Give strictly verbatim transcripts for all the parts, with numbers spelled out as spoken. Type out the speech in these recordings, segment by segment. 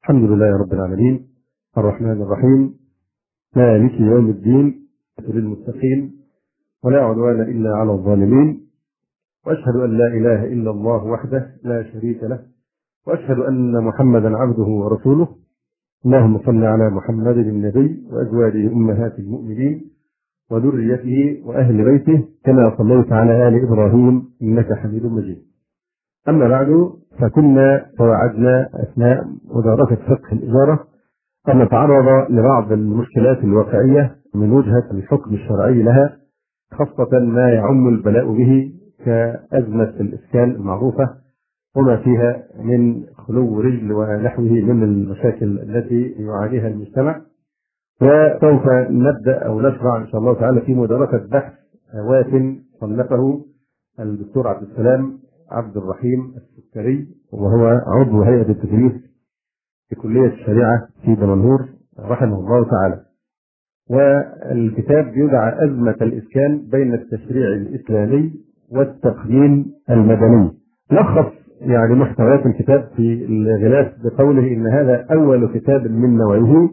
الحمد لله رب العالمين الرحمن الرحيم مالك يوم الدين للمتقين ولا عدوان إلا على الظالمين، وأشهد أن لا إله إلا الله وحده لا شريك له، وأشهد أن محمدا عبده ورسوله. اللهم صل على محمد النبي وأزواجه أمهات المؤمنين وذريته وأهل بيته كما صليت على آل إبراهيم إنك حميد مجيد. أما بعد، فكنا توعدنا أثناء مدارسة فقه الإجارة أن نتعرض لبعض المشكلات الواقعية من وجهة الحكم الشرعي لها، خاصة ما يعم البلاء به كأزمة الإسكان المعروفة وما فيها من خلو رجل ونحوه من المشاكل التي يعانيها المجتمع. وسوف نبدأ أو نشرع إن شاء الله تعالى في مدارسة بحث واف صنفه الدكتور عبد السلام عبد الرحيم السكري، وهو عضو هيئة التدريس في كلية الشريعة في دمنهور رحمه الله تعالى. والكتاب يدعى أزمة الإسكان بين التشريع الإسلامي والتقنين المدني. لخص يعني محتويات الكتاب في الغلاف بقوله إن هذا أول كتاب من نوعه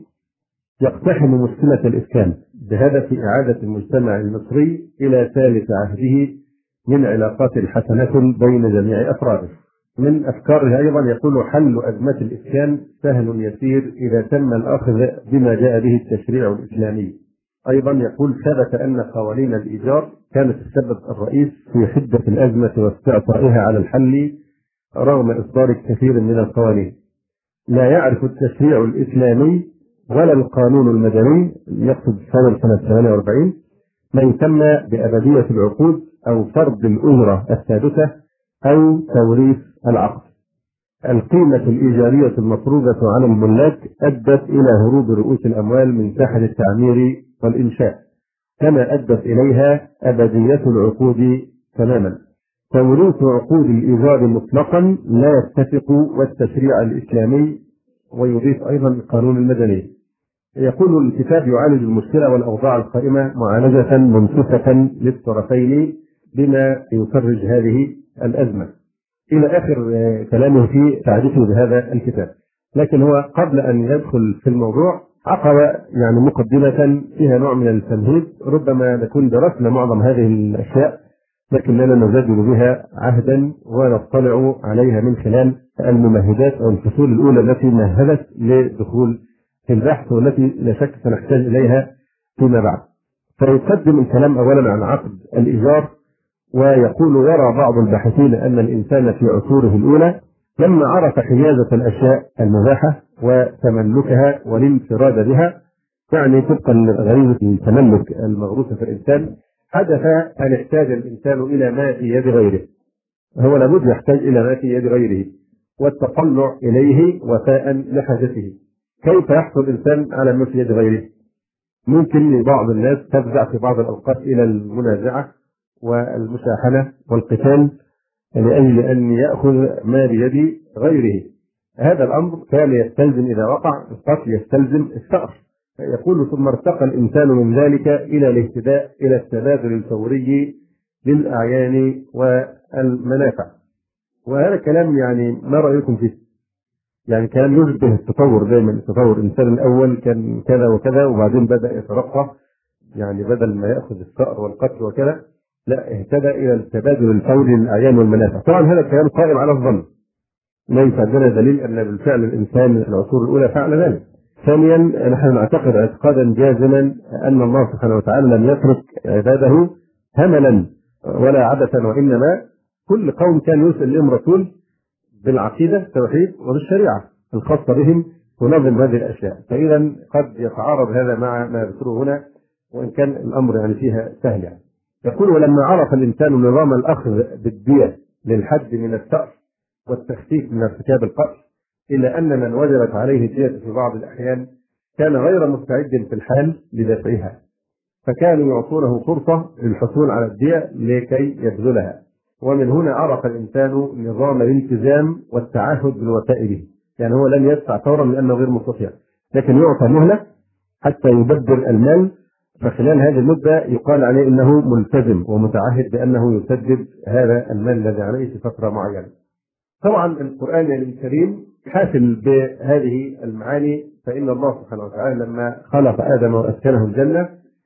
يقتحم مشكلة الإسكان بهدف إعادة المجتمع المصري إلى ثالث عهده من علاقات حسنة بين جميع أفراده. من أفكاره أيضا يقول حل أزمة الإسكان سهل يسير إذا تم الأخذ بما جاء به التشريع الإسلامي. أيضا يقول ثبت أن قوانين الإيجار كانت السبب الرئيس في حدة الأزمة واستعطائها على الحل رغم إصدار كثير من القوانين. لا يعرف التشريع الإسلامي ولا القانون المدني، يقصد سنة سنة ثمانية وأربعين، ما يسمى بأبدية العقود أو فرض الأجرة الثابتة أو توريث العقد. القيمة الإيجارية المفروضة على الملاك أدت إلى هروب رؤوس الأموال من ساحة التعمير والإنشاء، كما أدت إليها أبدية العقود تماما. توريث عقود الإيجار مطلقا لا يتفق والتشريع الإسلامي، ويضيف أيضا القانون المدني. يقول الكتاب يعالج المشكلة والأوضاع القائمة معالجة منصفة للطرفين بما يفرج هذه الأزمة، إلى آخر كلامه في تعريفه بهذا الكتاب. لكن هو قبل أن يدخل في الموضوع عقب يعني مقدمة فيها نوع من التمهيد، ربما نكون درسنا معظم هذه الأشياء لكننا نزدد بها عهدا ونطلع عليها من خلال الممهدات أو الفصول الأولى التي مهدت لدخول في البحث، والتي لا شك سنحتاج إليها فيما بعد. فيقدم الكلام أولا عن عقد الإيجار، ويقول يرى بعض الباحثين أن الإنسان في عصوره الأولى لما عرف حيازة الأشياء المباحة وتملكها والانفراد بها، يعني طبقا لغريزة التملك المغروسة في الإنسان، حدث أن احتاج الإنسان إلى ما في يد غيره. هو لابد يحتاج إلى ما في يد غيره والتطلع إليه وفاء لحاجته. كيف يحصل الإنسان على ما في يد غيره؟ ممكن لبعض الناس تفزع في بعض الأوقات إلى المنازعة والمشاحنة والقتال لأجل أن يأخذ ما بيد غيره. هذا الأمر كان يستلزم إذا وقع القتل يستلزم الثأر. يقول ثم ارتقى الإنسان من ذلك إلى الاهتداء إلى التبادل الفوري للأعيان والمنافع. وهذا الكلام يعني ما رأيكم فيه؟ يعني كان يشبه التطور دائما. التطور الإنسان الأول كان كذا وكذا، وبعدين بدأ يترقى، يعني بدل ما يأخذ الثأر والقتل وكذا لا اهتدى إلى التبادل الفوري للأعيان والمنافع. طبعا هذا الكلام قائم على الظن، ليس عندنا دليل أن بالفعل الإنسان في العصور الأولى فعل ذلك. ثانيا نحن نعتقد اعتقادا جازما أن الله سبحانه وتعالى لم يترك عباده هملا ولا عبثا، وإنما كل قوم كان يرسل لهم رسول بالعقيدة التوحيد وبالشريعة الخاصة بهم ونظم هذه الأشياء. فإذا قد يتعارض هذا مع ما ذكره هنا، وإن كان الأمر يعني فيها سهل. يعني يقول ولما عرف الإنسان نظام الأخذ بالدية للحد من الثأر والتخفيف من ارتكاب القتل، إلا أن من وجبت عليه الدية في بعض الأحيان كان غير مستعد في الحال لدفعها، فكانوا يعطونه فرصة للحصول على الدية لكي يبذلها. ومن هنا عرف الإنسان نظام الالتزام والتعهد بالوفاء به. يعني هو لن يدفع فورا لأنه غير مستطيع، لكن يعطى مهلة حتى يبذل المال، فخلال هذه المدة يقال عليه إنه ملتزم ومتعهد بأنه يسدد هذا المال الذي عليه في فترة معينة. طبعا القرآن الكريم حافل بهذه المعاني، فإن الله سبحانه وتعالى لما خلق آدم وأسكنه الجنة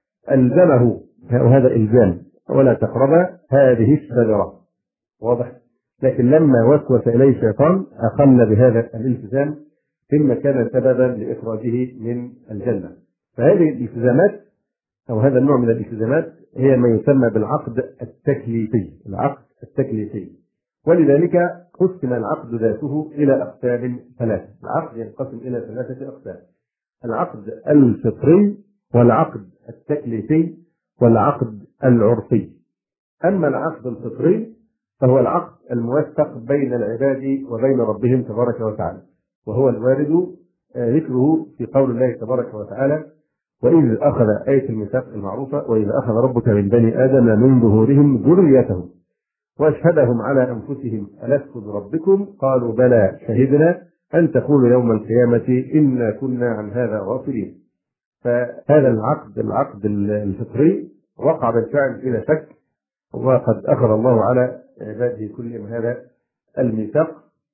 ألزمه، وهذا إلزام، ولا تقرب هذه الشجرة، واضح؟ لكن لما وسوس إليه الشيطان أخل بهذا الالتزام مما كان سببا لإخراجه من الجنة. فهذه الالتزامات أو هذا النوع من الالتزامات هي ما يسمى بالعقد التكليفي، العقد التكليفي. ولذلك قسم العقد ذاته إلى أقسام ثلاثة. العقد ينقسم إلى ثلاثة أقسام: العقد الفطري، والعقد التكليفي، والعقد العرفي. أما العقد الفطري فهو العقد الموثق بين العباد وبين ربهم تبارك وتعالى، وهو الوارد ذكره في قول الله تبارك وتعالى: وإذ أخذ آية الميثاق المعروفة، وإذ أخذ ربك من بني آدم من ظهورهم ذريتهم وأشهدهم على أنفسهم ألست بربكم قالوا بلى شهدنا أن تقولوا يوم القيامة إنا كنا عن هذا غافلين. فهذا العقد العقد الفطري وقع بالفعل إلى شك، وقد أخذ الله على عباده كلهم هذا الميثاق،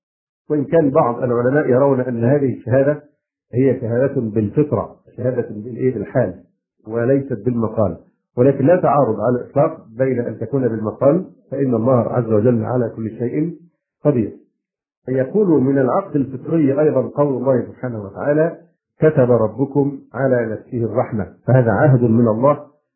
وإن كان بعض العلماء يرون أن هذه الشهادة هي شهادة بالفطرة، شهادة بالحال وليست بالمقال، ولكن لا تعارض على الإطلاق بين أن تكون بالمقال، فإن الله عز وجل على كل شيء قدير. يقول من العقد الفطري أيضا قول الله سبحانه وتعالى: كتب ربكم على نفسه الرحمة، فهذا عهد من الله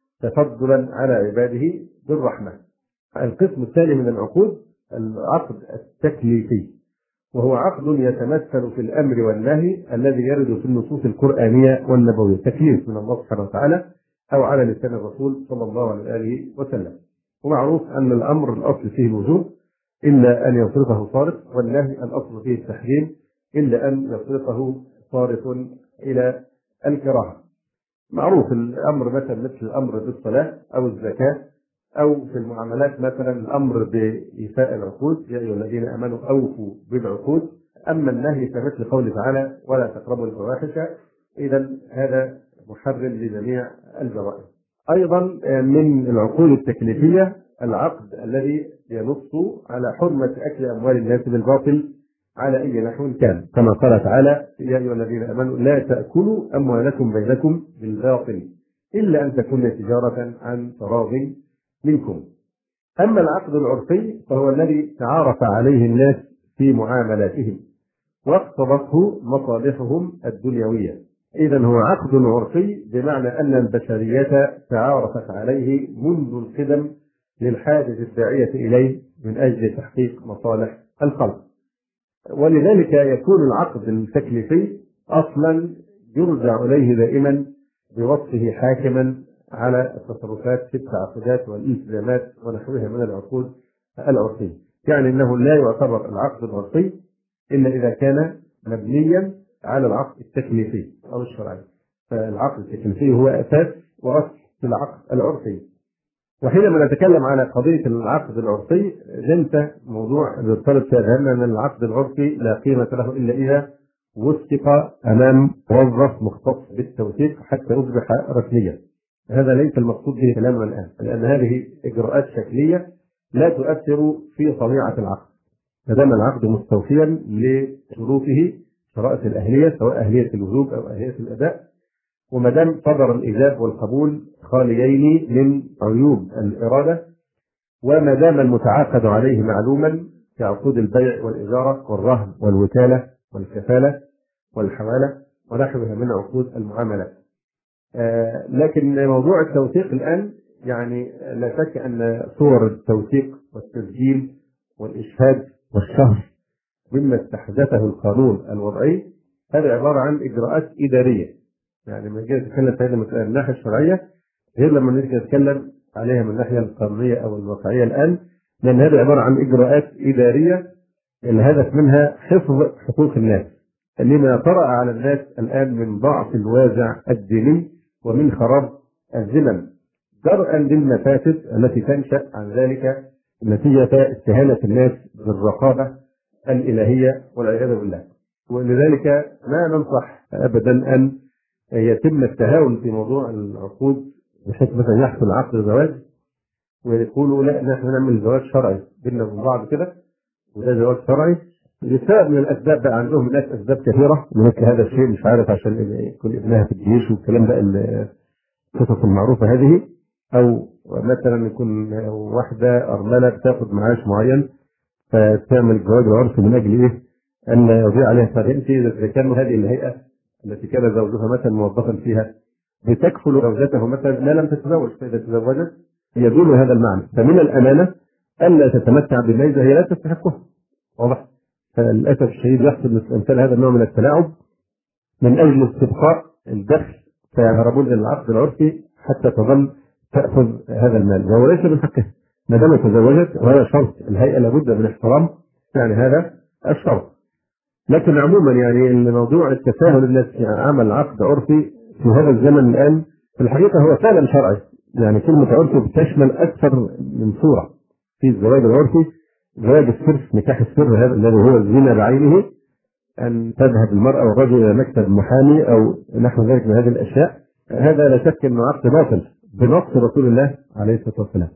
تفضلا على عباده بالرحمة. القسم الثاني من العقود العقد التكليفي، وهو عقد يتمثل في الأمر والنهي الذي يرد في النصوص القرآنية والنبوية، تكليف من الله سبحانه وتعالى أو على لسان الرسول صلى الله عليه وآله وسلم. ومعروف أن الأمر الأصل فيه الوجوب إلا أن يصرفه صارف، والنهي الأصل فيه التحريم إلا أن يصرفه صارف إلى الكراهة. معروف الأمر مثلا مثل الأمر بالصلاة أو الزكاة، أو في المعاملات مثلا الأمر بإيفاء العقود، يا أيها الذين آمنوا أوفوا بالعقود. أما النهي فمثل قوله تعالى: ولا تقربوا الفواحش. إذا هذا محرم لجميع الجرائم. أيضا من العقود التكليفية العقد الذي ينص على حرمة أكل أموال الناس بالباطل على أي نحو كان، كما قال تعالى: يا أيها الذين آمنوا لا تأكلوا أموالكم بينكم بالباطل إلا أن تكون تجارة عن تراض منكم. أما العقد العرفي فهو الذي تعارف عليه الناس في معاملاتهم واقتضته مصالحهم الدنيوية. إذا هو عقد عرفي بمعنى أن البشرية تعارفت عليه منذ القدم للحاجة الداعية إليه من أجل تحقيق مصالح الخلق. ولذلك يكون العقد التكليفي أصلا يرجع إليه دائما بوصفه حاكما على التصرفات في التعاقدات والالتزامات ونحوها من العقود العرفية. يعني أنه لا يعتبر العقد العرفي إلا إذا كان مبنيا على العقد التكليفي أو الشرعي. فالعقد التكليفي هو أساس وأصل في العقد العرفي. وحينما نتكلم على قضية العقد العرفي ننسى موضوع بيطلب فيها أن العقد العرفي لا قيمة له إلا إذا وثق أمام موظف مختص بالتوثيق حتى يصبح رسميا. هذا ليس المقصود به كلامنا الآن، لأن هذه إجراءات شكلية لا تؤثر في طبيعة العقد، ما دام العقد مستوفيا لشروطه شرائط الأهلية سواء أهلية الوجوب أو أهلية الأداء، وما دام صدر الإيجاب والقبول خاليين من عيوب الإرادة، وما دام المتعاقد عليه معلوما كعقود البيع والإجارة والرهن والوكالة والكفالة والحوالة ونحوها من عقود المعاملات. آه لكن موضوع التوثيق الآن يعني لا شك أن صور التوثيق والتسجيل والإشهاد والشهر مما استحدثه القانون الوضعي هذا عبارة عن إجراءات إدارية. يعني لما نجي نتكلم في هذه المسألة من الناحية الشرعية غير لما نجي نتكلم عليها من الناحية القانونية أو الواقعية الآن، لأن هذه عبارة عن إجراءات إدارية الهدف منها حفظ حقوق الناس، لما طرأ على الناس الآن من ضعف الوازع الديني ومن خراب الذمم درءا للمفاسد التي تنشأ عن ذلك نتيجة استهانة الناس بالرقابة الإلهية والعياذ بالله. ولذلك ما ننصح أبدا أن يتم التهاون في موضوع العقود بحيث مثلا يحصل عقد زواج ويقولوا لا نحن نعمل زواج شرعي بيننا وبين بعض كده، وده زواج شرعي لسبب من الاسباب بقى عندهم ناس اسباب كثيره مثل هذا الشيء، مش عارف عشان يكون ابنها في الجيش والكلام ده القصص المعروفه هذه، او مثلا يكون واحده ارمله بتاخد معاش معين فتعمل جواز العرس من اجل ايه؟ ان يضيع عليها. فانت اذا كان هذه الهيئه التي كان زوجها مثلا موظفا فيها بتكفل زوجته مثلا ما لم تتزوج، فاذا تزوجت يدل هذا المعنى. فمن الامانه الا تتمتع بميزه هي لا تستحقها. واضح؟ فللاسف الشديد يحصل مثل هذا النوع من التلاعب من اجل استبقاء الدخل، فيهربون للعقد العرفي حتى تظل تاخذ هذا المال وهو ليس من حقها ما دام تزوجت، وهذا شرط الهيئه لابد من احترام يعني هذا الشرط. لكن عموما يعني الموضوع التساهل الناس في عمل عقد عرفي في هذا الزمن الان في الحقيقه هو فعلا شرعي. يعني كلمه عرفي بتشمل اكثر من صوره في الزواج العرفي. زواج السر، نكاح السر هذا الذي هو الزنا بعينه، ان تذهب المراه والرجل الى مكتب محامي او نحو ذلك من هذه الاشياء، هذا لا شك انه عقد باطل بنص رسول الله عليه الصلاه والسلام.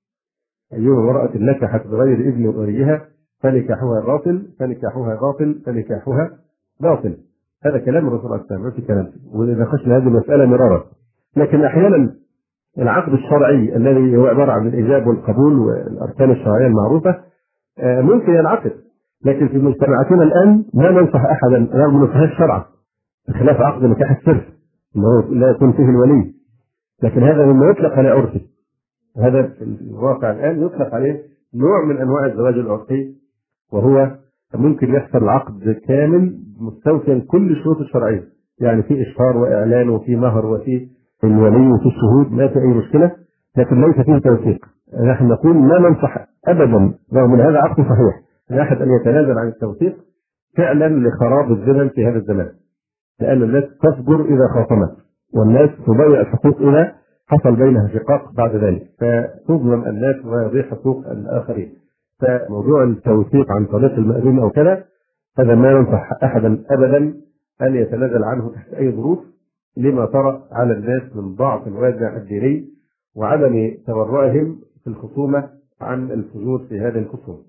ايها امراه نكحت بغير اذن وليها فنكاحها باطل فنكاحها باطل فنكاحها باطل. هذا كلام الرسول عليه الصلاه والسلام، كلام وناقشنا هذه المساله مرارا. لكن احيانا العقد الشرعي الذي هو عباره عن الايجاب والقبول والاركان الشرعيه المعروفه ممكن ينعقد، لكن في مجتمعاتنا الان ما ننصح احدا رغم نصح الشرع بخلاف عقد نكاح السر اللي هو لا يكون فيه الولي، لكن هذا مما يطلق عليه عرفي. هذا في الواقع الان يطلق عليه نوع من انواع الزواج العرفي، وهو ممكن يحصل العقد كامل مستوفيا كل الشروط الشرعيه، يعني في اشهار واعلان وفي مهر وفي الولي وفي الشهود، ما في اي مشكله، لكن ليس فيه توثيق. نحن نقول ما ننصح ابدا رغم ان هذا عقد صحيح ان احد ان يتنازل عن التوثيق فعلا لخراب الزمن في هذا الزمان، لان الناس تصبر اذا خاصمت، والناس تضيع الحقوق اذا حصل بينها شقاق بعد ذلك، فتظلم الناس ويضيع حقوق الاخرين. فموضوع التوثيق عن طريق المأذون او كذا هذا ما ننصح احدا ابدا ان يتنازل عنه تحت اي ظروف، لما طرأ على الناس من ضعف الوازع الديني وعدم تورعهم في الخصومه عن الفجور في هذه الخصومه.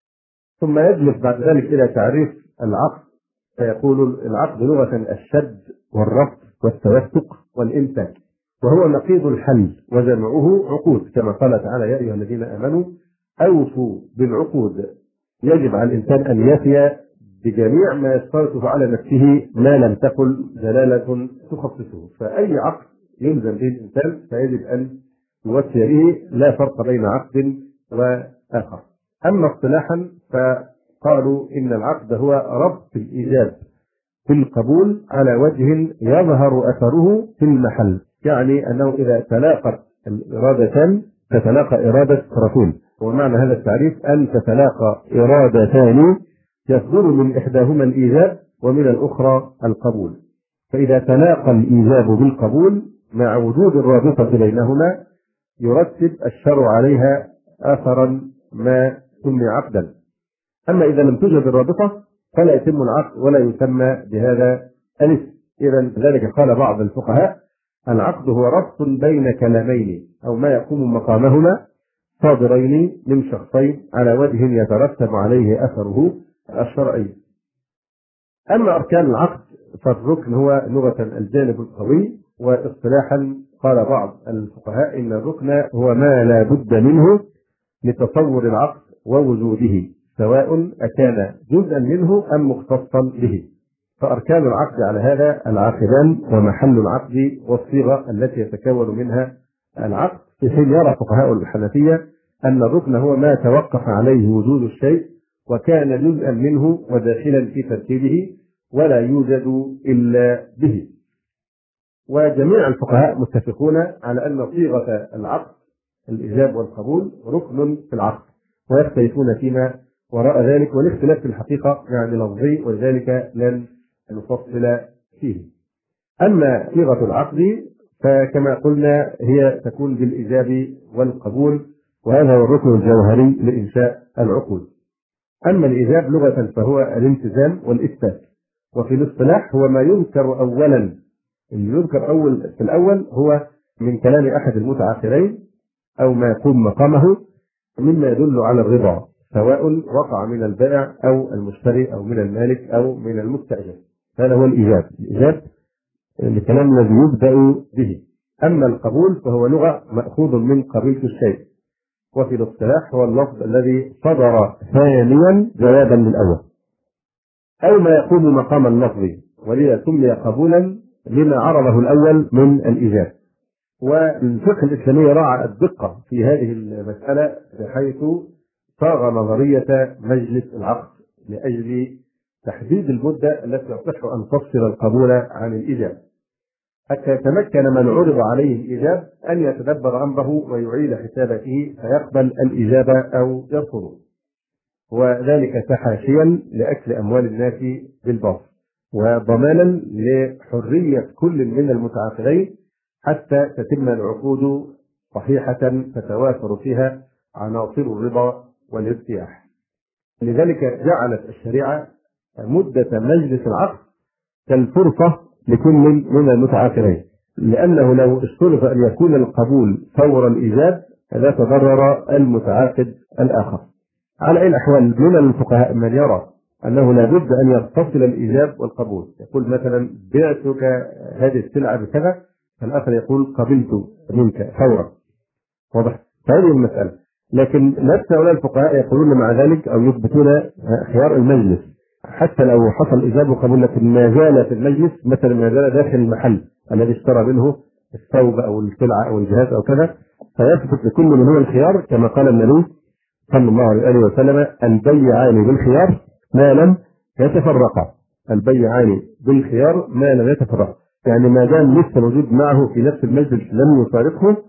ثم يجلس بعد ذلك الى تعريف العقد، فيقول العقد لغه الشد والربط والتوثق والامساك، وهو نقيض الحل وجمعه عقود، كما قال تعالى يا ايها الذين امنوا اوفوا بالعقود. يجب على الانسان ان يفي بجميع ما يشترطه على نفسه ما لم تقل دلاله تخصصه، فاي عقد يلزم به الانسان فيجب ان يوفي به، لا فرق بين عقد واخر. اما اصطلاحا فقالوا ان العقد هو ربط الايجاب في القبول على وجه يظهر اثره في المحل، يعني انه اذا تلاقت الارادتان تتلاقى اراده طرفين، ومعنى هذا التعريف ان تتلاقى ارادتان يصدر من احداهما الايجاب ومن الاخرى القبول، فاذا تلاقى الايجاب بالقبول مع وجود الرابطه بينهما يرتب الشرع عليها اثرا ما سمي عقدا. اما اذا لم توجد الرابطه فلا يتم العقد ولا يسمى بهذا الاسم. اذا لذلك قال بعض الفقهاء العقد هو ربط بين كلامين او ما يقوم مقامهما صادرين من شخصين على وجه يترتب عليه اثره الشرعي. اما اركان العقد فالركن هو لغه الجانب القوي، واصطلاحا قال بعض الفقهاء ان الركن هو ما لا بد منه لتصور العقد ووجوده، سواء أكان جزءا منه أم مختصا به. فأركان العقد على هذا العاقدان ومحل العقد والصيغة التي يتكون منها العقد، في حين يرى فقهاء الحنفية أن الركن هو ما توقف عليه وجود الشيء وكان جزءا منه وداخلا في ترتيبه ولا يوجد إلا به. وجميع الفقهاء متفقون على أن صيغة العقد الإيجاب والقبول ركن في العقد، ويختلفون فيما وراء ذلك، والاختلاف في الحقيقة يعني لفظي ولذلك لن نفصل فيه. أما صيغة العقد فكما قلنا هي تكون بالإيجاب والقبول، وهذا هو الركن الجوهري لإنشاء العقود. أما الإيجاب لغة فهو الالتزام والإثبات، وفي الاصطلاح هو ما يذكر أولا. اللي يذكر أول في الأول هو من كلام أحد المتعاقدين أو ما يقوم مقامه مما يدل على الرضا، سواء وقع من البائع أو المشتري أو من المالك أو من المستأجر. هذا هو الإيجاب. الإيجاب الكلام الذي يبدأ به. أما القبول فهو لغة مأخوذ من قبيلة الشيء، وفي الاصطلاح هو اللفظ الذي صدر ثانيا جوابا للأول أو ما يقوم مقام اللفظ، ولذا سمي قبولا لما عرضه الأول من الإيجاب. والفقه الإسلامي راعى الدقة في هذه المسألة بحيث صاغ نظرية مجلس العقد لأجل تحديد المدة التي يصح أن تفصل القبول عن الإيجاب، حتى يتمكن من عرض عليه الإيجاب أن يتدبر أمره ويعيد حساباته فيقبل الإجابة أو يرفضه، وذلك تحاشيا لأكل أموال الناس بالباطل وضمانا لحرية كل من المتعاقدين حتى تتم العقود صحيحة تتوافر فيها عناصر الرضا والارتياح. لذلك جعلت الشريعة مدة مجلس العقد كالفرصة لكل من المتعاقدين، لأنه لو اشترط أن يكون القبول فور الإيجاب لا تضرر المتعاقد الآخر. على أي الأحوال من الفقهاء من يرى أنه لا بد أن يتصل الإيجاب والقبول، يقول مثلا بعتك هذه السلعة بكذا، فالآخر يقول قبلت منك فورا. واضح؟ هذه المسألة. لكن نفس هؤلاء الفقهاء يقولون مع ذلك أو يثبتون خيار المجلس حتى لو حصل إيجاب وقبول، لكن ما زال في المجلس مثلا ما زال داخل المحل الذي اشترى منه الثوب أو السلعة أو الجهاز أو كذا، فيثبت لكل من هو الخيار كما قال النبي صلى الله عليه وسلم: البيعان بالخيار ما لم يتفرقا. البيعان بالخيار ما لم يتفرقا، يعني ما دام لسه موجود معه في نفس المجلس لم يفارقه،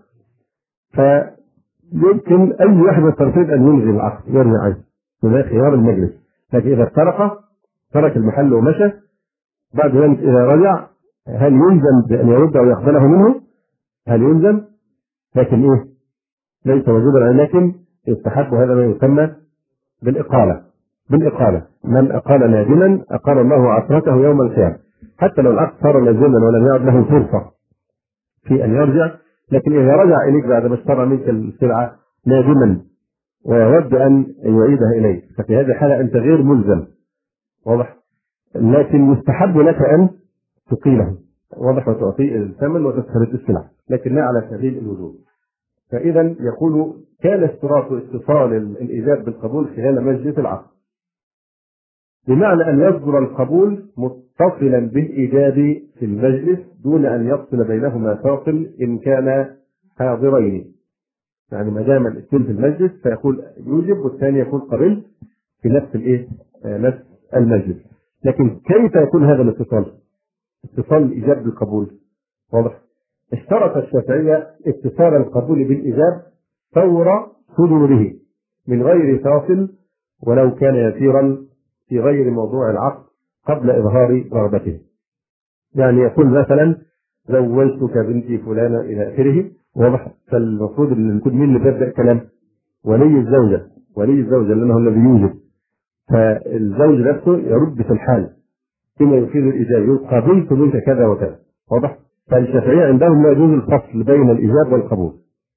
فيمكن أي واحد من الطرفين أن يلغي العقد يرجع عنه، وده خيار المجلس. لكن إذا افترق ترك المحل ومشى، بعد ذلك إذا رجع هل يلزم بأن يرد أو يقبله منه؟ هل يلزم؟ لكن إيه؟ ليس موجودا، لكن يستحق هذا ما يسمى بالإقالة. بالإقالة من أقال نادما أقال الله عثرته يوم القيامة، حتى لو العقد صار لازما ولم يعد له فرصة في أن يرجع. لكن إذا رجع إليك بعد ما اشترى منك السلعة نادما ويود أن يعيدها إليك، ففي هذه الحالة أنت غير ملزم. واضح؟ لكن يستحب لك أن تقيله. واضح؟ وتعطيه الثمن وتسترد السلعة، لكن لا على سبيل الوجوب. فإذا يقول كان اشتراط اتصال الإيجاب بالقبول خلال مجلس العقد، بمعنى أن يصدر القبول متصلا بالإيجاب في المجلس دون أن يفصل بينهما فاصل إن كان حاضرين. يعني ما دام الاثنين في المجلس فيقول يوجب والثاني يقول قبل في نفس الايه؟ نفس المجلس. لكن كيف يكون هذا الاتصال؟ اتصال الإيجاب بالقبول. واضح؟ اشترط الشافعية اتصال القبول بالإيجاب فور صدوره من غير فاصل ولو كان يسيرا في غير موضوع العقد قبل إظهار رغبته. يعني يقول مثلا زوجتك بنتي فلانة إلى آخره. واضح؟ فالمفروض ان يكون مين اللي بيبدأ كلام؟ ولي الزوجة. ولي الزوجة لأنه الذي يوجب، فالزوج نفسه يرد في الحال فيما يفيد الإيجاب، يقول قبلت منك كذا وكذا. واضح؟ فالشافعية عندهم لا يجوز الفصل بين الإيجاب والقبول،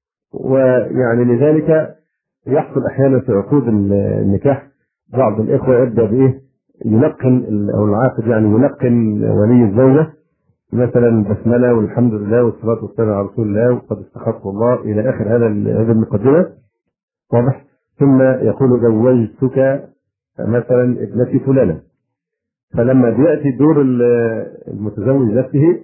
ويعني لذلك يحصل أحيانا في عقود النكاح بعض الإخوة يبدأ بإيه؟ يلقن أو العاقد يعني يلقن ولي الزوجة مثلا بسملة والحمد لله والصلاة والسلام على رسول الله وقد استخدت الله إلى آخر هذا هذه المقدمة. واضح؟ ثم يقول زوجتك مثلا ابنتي فلانة، فلما بيأتي دور المتزوج نفسه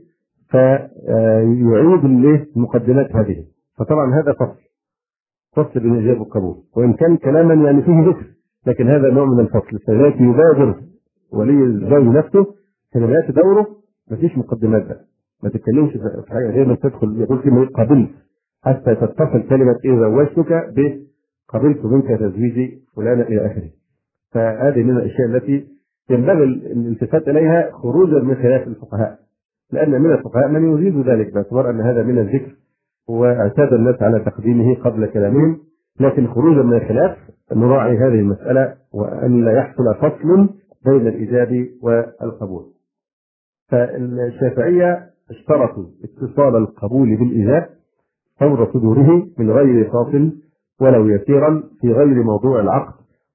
فيعيد المقدمات هذه، فطبعا هذا فصل فصل بين الإيجاب والقبول، وإن كان كلاما يعني فيه ذكر، لكن هذا نوع من الفصل. فذلك يبادر ولي الزوج نفسه حينما يأتي دوره مفيش مقدمات بقى، ما تتكلمش في حاجة غير ما تدخل يقول كلمة قبلت حتى تتصل كلمة إيه زوجتك بقبلت منك تزويجي فلانة إلى آخره. فهذه من الأشياء التي ينبغي الالتفات إليها خروجا من خلاف الفقهاء، لأن من الفقهاء من يزيد ذلك باعتبار أن هذا من الذكر واعتاد الناس على تقديمه قبل كلامهم، لكن خروجا من الخلاف نراعي هذه المسألة وأن لا يحصل فصل بين الإيجاب والقبول. فالشافعية اشترطوا اتصال القبول بالإيجاب فور صدوره من غير فاصل ولو يسيرا في غير موضوع العقد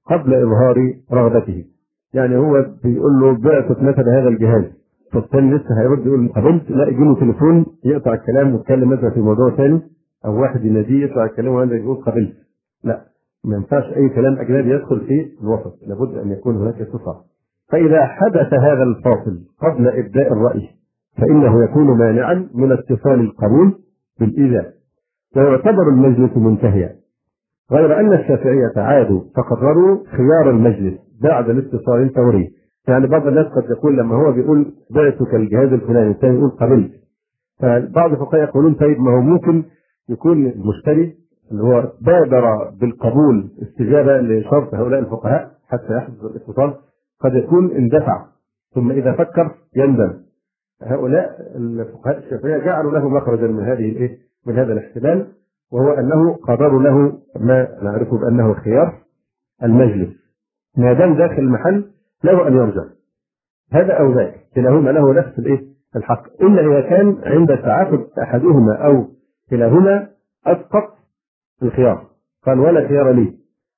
قبل إظهار رغبته. يعني هو بيقول له بعتك مثلا هذا الجهاز، فالثاني لسه هيرد يقول قبلت، لا يجي له تليفون يقطع الكلام ويتكلم مثلا في موضوع ثاني، او واحد يناديه يقطع الكلام وهذا يقول قبلت. لا، ما ينفعش اي كلام اجنبي يدخل في الوسط، لابد ان يكون هناك صفه. فاذا حدث هذا الفاصل قبل ابداء الراي فانه يكون مانعا من اتصال القبول بالايجاب، ويعتبر المجلس منتهيا. غير ان الشافعيه عادوا فقرروا خيار المجلس بعد الاتصال الفوري. يعني بعض الناس قد يقول لما هو بيقول بعتك الجهاز الفلاني الثاني يقول قبلت، فبعض الفقهاء يقولون طيب ما هو ممكن يكون المشتري اللي هو بادر بالقبول استجابه لشرط هؤلاء الفقهاء حتى يحدث الاتصال، قد يكون اندفع ثم اذا فكر يندم. هؤلاء الفقهاء الشافعيه جعلوا له مخرجا من هذه الايه؟ من هذا الاحتمال، وهو انه قرروا له ما نعرفه بانه خيار المجلس. ما دام داخل المحل له ان يرجع، هذا او ذاك كلاهما له نفس الايه؟ الحق، الا اذا كان عند تعاقد احدهما او كلاهما اسقط الخيار، قال ولا خيار لي،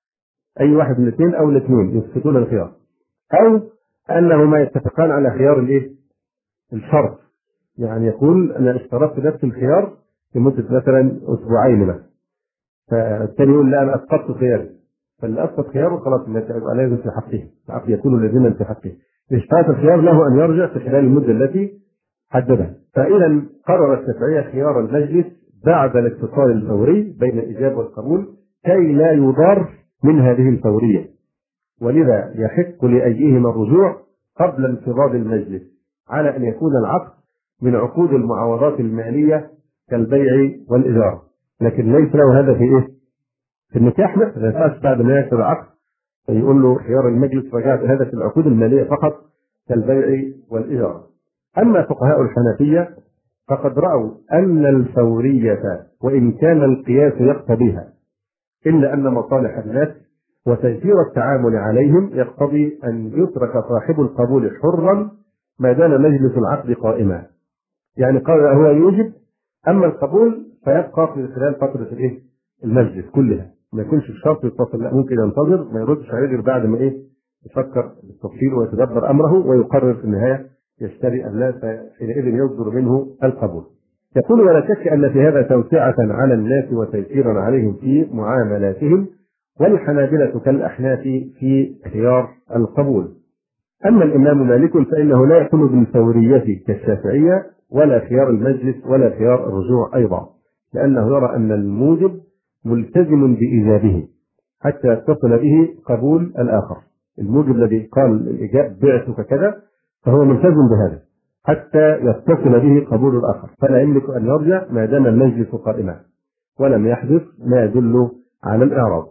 اي واحد من الاثنين او الاثنين يسقطون الخيار، او انهما يتفقان على خيار الايه؟ الشرط. يعني يقول انا اشترطت نفس الخيار لمده مثلا اسبوعين مثلا، فالثاني يقول لا انا اسقطت خياري، فاللي اسقط خياره خلاص لازم في حقه، حق يكون لازما في حقه. اشتراط الخيار له ان يرجع في خلال المده التي حددها. فاذا قرر الشافعيه خيار المجلس بعد الاتصال الفوري بين الاجابه والقبول كي لا يضار من هذه الفوريه، ولذا يحق لايهما الرجوع قبل انفراد المجلس، على ان يكون العقد من عقود المعاوضات الماليه كالبيع والايجار، لكن ليس له هذا في ايه؟ في النكاح مثلا. ما ينفعش بعد ما يكتب العقد يقول له خيار المجلس رجعت، هذا في العقود الماليه فقط كالبيع والايجار. اما فقهاء الحنفيه فقد راوا ان الفوريه وان كان القياس يقتضيها، الا ان مصالح الناس وتيسير التعامل عليهم يقتضي ان يترك صاحب القبول حرا ما دام مجلس العقد قائما. يعني قال هو يوجب، اما القبول فيبقى في خلال فتره الايه؟ المجلس كلها، ما يكونش الشرط يتصل، لا ممكن ينتظر ما يردش عليه غير بعد ما ايه؟ يفكر بالتفصيل ويتدبر امره ويقرر في النهايه يشتري ام لا، فحينئذ يصدر منه القبول. يقول ولا شك ان في هذا توسعه على الناس وتيسيرا عليهم في معاملاتهم، والحنابلة كالاحناف في خيار القبول. اما الامام مالك فانه لا يقول بالفوريه كالشافعيه ولا خيار المجلس ولا خيار الرجوع ايضا، لانه يرى ان الموجب ملتزم بايجابه حتى يتصل به قبول الاخر. الموجب الذي قال الاجاب بعتك كذا فهو ملتزم بهذا حتى يتصل به قبول الاخر، فلا يملك ان يرجع ما دام المجلس قائما ولم يحدث ما يدل على الاعراض.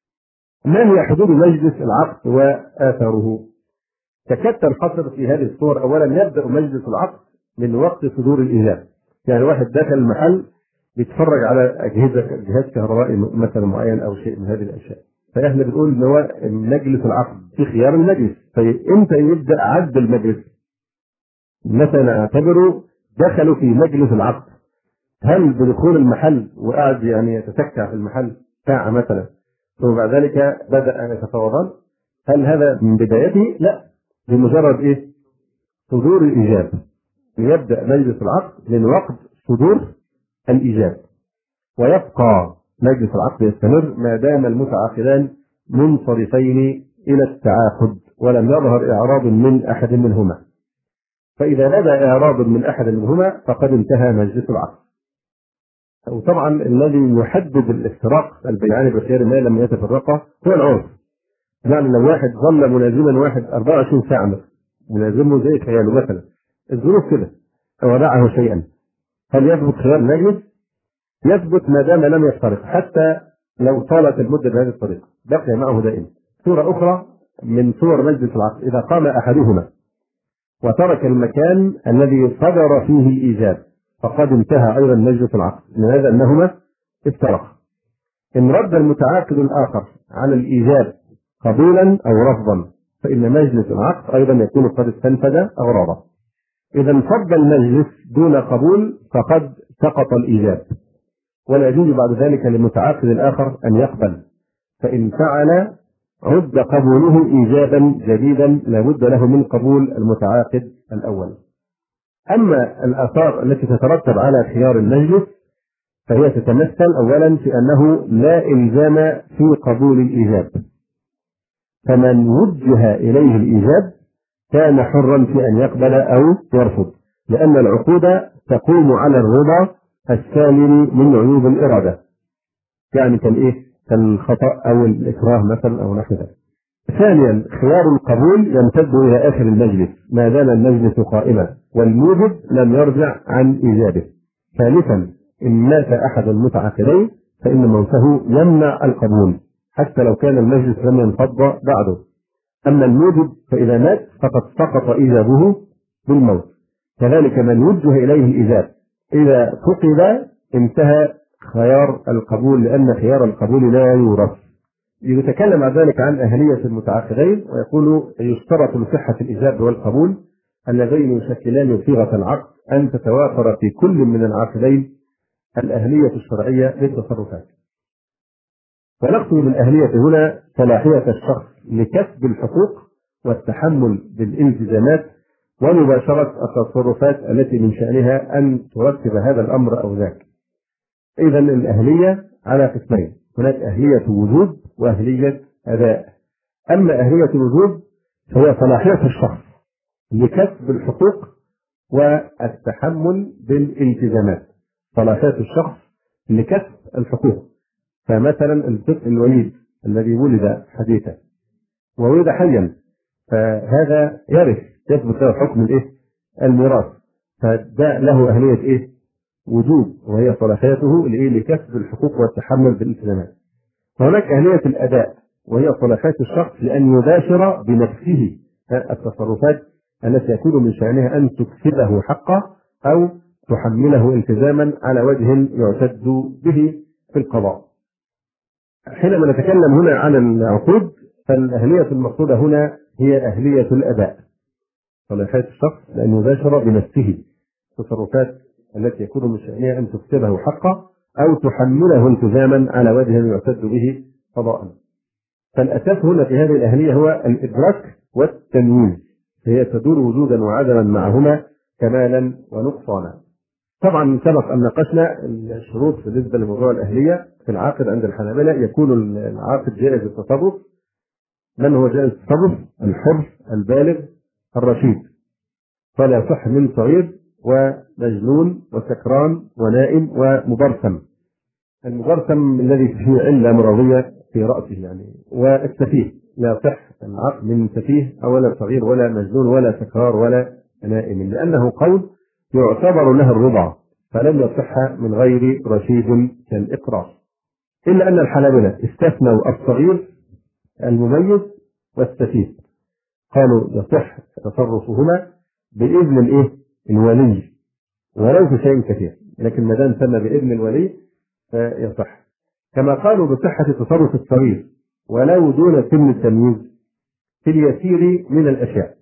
ما هي حدود مجلس العقد واثاره؟ تكاد تنحصر في هذه الصور. اولا يبدا مجلس العقد من وقت صدور الايجاب. يعني واحد دخل المحل بيتفرج على اجهزه جهاز كهربائي مثلا معين او شيء من هذه الاشياء، فاحنا بنقول ان هو مجلس العقد في خيار المجلس. فامتى يبدا عد المجلس؟ مثلا اعتبره دخلوا في مجلس العقد، هل بدخول المحل وقعد يعني يتسكع في المحل ساعه مثلا ثم بعد ذلك بدا ان يتفاوضان، هل هذا من بدايته؟ لا، بمجرد ايه؟ صدور الايجاب. يبدا مجلس العقد من وقت صدور الايجاب، ويبقى مجلس العقد يستمر ما دام المتعاقدان منصرفين الى التعاقد ولم يظهر اعراض من احد منهما. فاذا بدا اعراض من احد منهما فقد انتهى مجلس العقد. وطبعا الذي يحدد الافتراق البيعان بخيار ما لم يتفرقا هو العرف. يعني لو واحد ظل ملازما واحد أربعة وعشرين ساعه ملازمه زي خياله مثلا، الظروف كده ودعه شيئا، هل يثبت خيار المجلس؟ يثبت ما دام لم يفترق، حتى لو طالت المده بهذه الطريقه بقي معه دائما. صوره اخرى من صور مجلس العقد اذا قام احدهما وترك المكان الذي صدر فيه الايجاب فقد انتهى ايضا مجلس العقد، لهذا انهما افترقا. ان رد المتعاقد الاخر على الايجاب قبولا او رفضا فان مجلس العقد ايضا يكون قد استنفذ اغراضه. اذا انفض المجلس دون قبول فقد سقط الايجاب، ولا يجوز بعد ذلك للمتعاقد الاخر ان يقبل، فان فعل عد قبوله إيجابا جديدا لابد له من قبول المتعاقد الأول. أما الآثار التي تترتب على خيار المجلس فهي تتمثل أولا في أنه لا إلزام في قبول الإيجاب، فمن وجه إليه الإيجاب كان حرا في أن يقبل أو يرفض، لأن العقود تقوم على الرضا السالم من عيوب الإرادة، يعني كالإيه؟ كالخطأ أو الإكراه مثلا أو نحو ذلك. ثانيا خيار القبول يمتد إلى آخر المجلس ما دام المجلس قائما والموجب لم يرجع عن إيجابه. ثالثا إن مات أحد المتعاقدين فإن موته يمنع القبول حتى لو كان المجلس لم ينفض بعده. أما الموجب فإذا مات فقد سقط إيجابه بالموت. كذلك من وجه إليه الإيجاب إذا فقد انتهى خيار القبول، لأن خيار القبول لا يورث. يتكلم عن ذلك عن أهلية المتعاقدين ويقول يشترط لصحة الإيجاب والقبول اللذين يشكلان صيغة العقد أن تتوافر في كل من العاقدين الأهلية الشرعية للتصرفات. ونقصد بالأهلية هنا صلاحية الشخص لكسب الحقوق والتحمل بالالتزامات ومباشرة التصرفات التي من شأنها أن ترتب هذا الأمر أو ذاك. إذن الأهلية على قسمين، هناك أهلية وجوب وأهلية أداء. أما أهلية الوجوب فهي صلاحية الشخص لكسب الحقوق والتحمل بالالتزامات. صلاحية الشخص لكسب الحقوق، فمثلا الطفل الوليد الذي ولد حديثا وولد حيا فهذا يرث، يثبت له حكم الايه؟ الميراث، فده له أهلية ايه؟ وجوب، وهي صلاحيته لكسب الحقوق والتحمل بالالتزامات. وهناك أهلية الأداء وهي صلاحية الشخص لأن يباشر بنفسه التصرفات التي يكون من شأنها أن تكسبه حقه أو تحمله التزاما على وجه يعتد به في القضاء. حينما نتكلم هنا عن العقود فالأهلية المقصودة هنا هي أهلية الأداء، صلاحية الشخص لأن يباشر بنفسه التصرفات التي يكون من شأنها أن تكسبه حقه أو تحمله التزاما على وجه يعتد به قضاء. فالأساس هنا في هذه الأهلية هو الإدراك والتمييز، هي تدور وجودا وعدما معهما كمالا ونقصانا. طبعا سبق أن ناقشنا الشروط بالنسبة لموضوع الأهلية في العاقد عند الحنابلة. يكون العاقد جائز التصرف. من هو جائز التصرف؟ الحر البالغ الرشيد، فلا يصح من صغير ومجنون وسكران ونائم ومبرسم. المبرسم الذي فيه علة مرضية في رأسه يعني، والسفيه لا يصح العقد من سفيه أو ولا صغير ولا مجنون ولا سكرار ولا نائم، لأنه قول يعتبر له الرضع فلم يصح من غير رشيد كالإقرار. إلا أن الحنابلة استثنوا الصغير المميز والسفيه، قالوا يصح تصرفهما بإذن الإيه؟ الولي ولو في شيء كثير، لكن ما دام تم بإذن الولي فيصح. كما قالوا بصحة تصرف الصغير ولو دون سن التمييز في اليسير من الأشياء،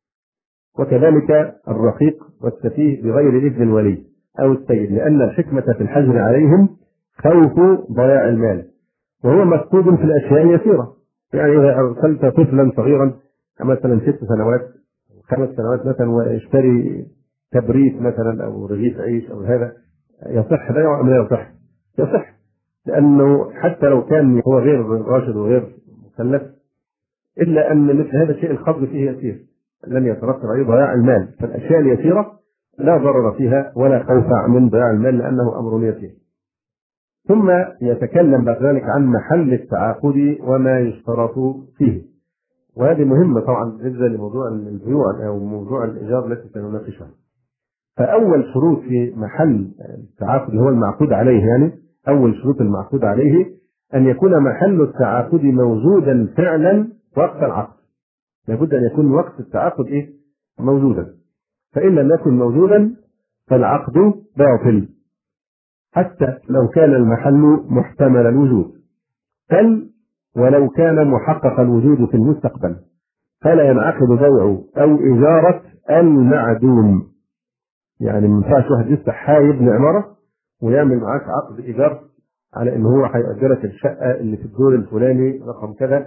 وكذلك الرقيق والسفيه بغير إذن الولي أو السيد، لأن الحكمة في الحجر عليهم خوف ضياع المال، وهو مفقود في الأشياء اليسيرة. يعني إذا أرسلت طفلا صغيرا مثلا ست سنوات خمس سنوات مثلا واشتري تبريد مثلا أو رغيف عيش أو هذا، يصح بيعه أم لا يصح؟ يصح، لأنه حتى لو كان هو غير راشد وغير مكلف إلا أن مثل هذا الشيء الخفض فيه يسير لن يترتب عليه ضياع المال. فالأشياء اليسيرة لا ضرر فيها ولا خوف من ضياع المال لأنه أمر يسير. ثم يتكلم بعد ذلك عن محل التعاقد وما يشترط فيه، وهذه مهمة طبعا بالنسبة لموضوع البيوع أو موضوع الإيجار التي سنناقشها. فأول شروط في محل التعاقد هو المعقود عليه، يعني أول شروط المعقود عليه أن يكون محل التعاقد موجودا فعلا وقت العقد. لابد أن يكون وقت التعاقد إيه؟ موجودا، فإن لم يكن موجودا فالعقد باطل حتى لو كان المحل محتمل الوجود، بل ولو كان محقق الوجود في المستقبل فلا ينعقد بيع أو إجارة المعدوم. يعني ما ينفعش واحد يفتح حي يبني عمارة ويعمل معاك عقد إيجار على إن هو هيأجرك الشقة اللي في الدور الفلاني رقم كذا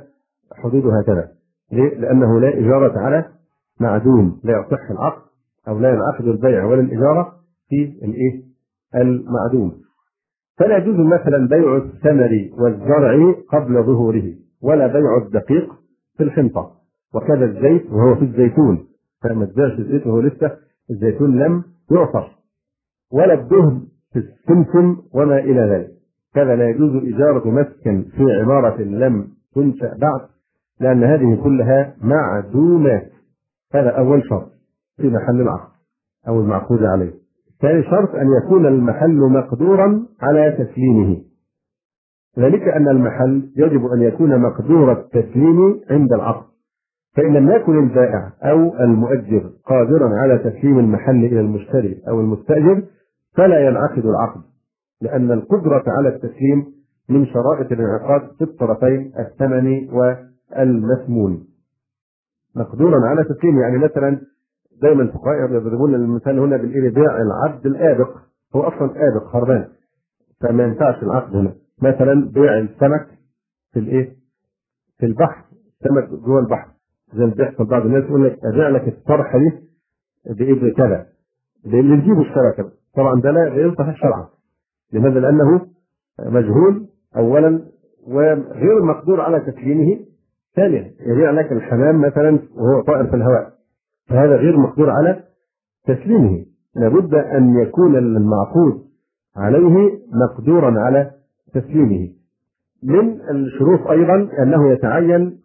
حدوده هكذا. ليه؟ لأنه لا إجارة على معدوم، لا يصح العقد أو لا ينعقد البيع ولا الإجارة في الإيه؟ المعدوم. فلا يجوز مثلا بيع الثمر والزرع قبل ظهوره، ولا بيع الدقيق في الحنطة، وكذا الزيت وهو في الزيتون، فما تبيعش الزيت وهو لسه الزيتون لم يعصر، ولا الدهن في السمسم وما إلى ذلك. كذا لا يجوز إجارة مسكن في عمارة لم تنشأ بعد، لأن هذه كلها معدومات. هذا أول شرط في محل العقد أو المعقود عليه. ثاني شرط أن يكون المحل مقدورا على تسليمه، ذلك أن المحل يجب أن يكون مقدور التسليم عند العقد، فإن لم يكن البائع أو المؤجر قادرا على تسليم المحل إلى المشتري أو المستأجر فلا ينعقد العقد، لأن القدرة على التسليم من شرائط الانعقاد في الطرفين الثمن والمثمون. مقدورا على تسليم يعني مثلا دائما الفقهاء يضربون المثال هنا بالإيه؟ بيع العبد الآبق، هو أصلا آبق خربان فما ينفعش العقد هنا. مثلا بيع السمك في الإيه؟ في البحر، السمك جوه البحر، زي ما بيحصل بعض الناس يقول لك أبيع لك الطرحة دي بإيه كذا، اللي نجيبه الشبكة، طبعا ده لا ينصح شرعا. لماذا؟ لأنه مجهول أولا وغير مقدور على تسليمه. ثانيا يبيع لك الحمام مثلا وهو طائر في الهواء، فهذا غير مقدور على تسليمه. لابد أن يكون المعقود عليه مقدورا على تسليمه. من الشروط أيضا أنه يتعين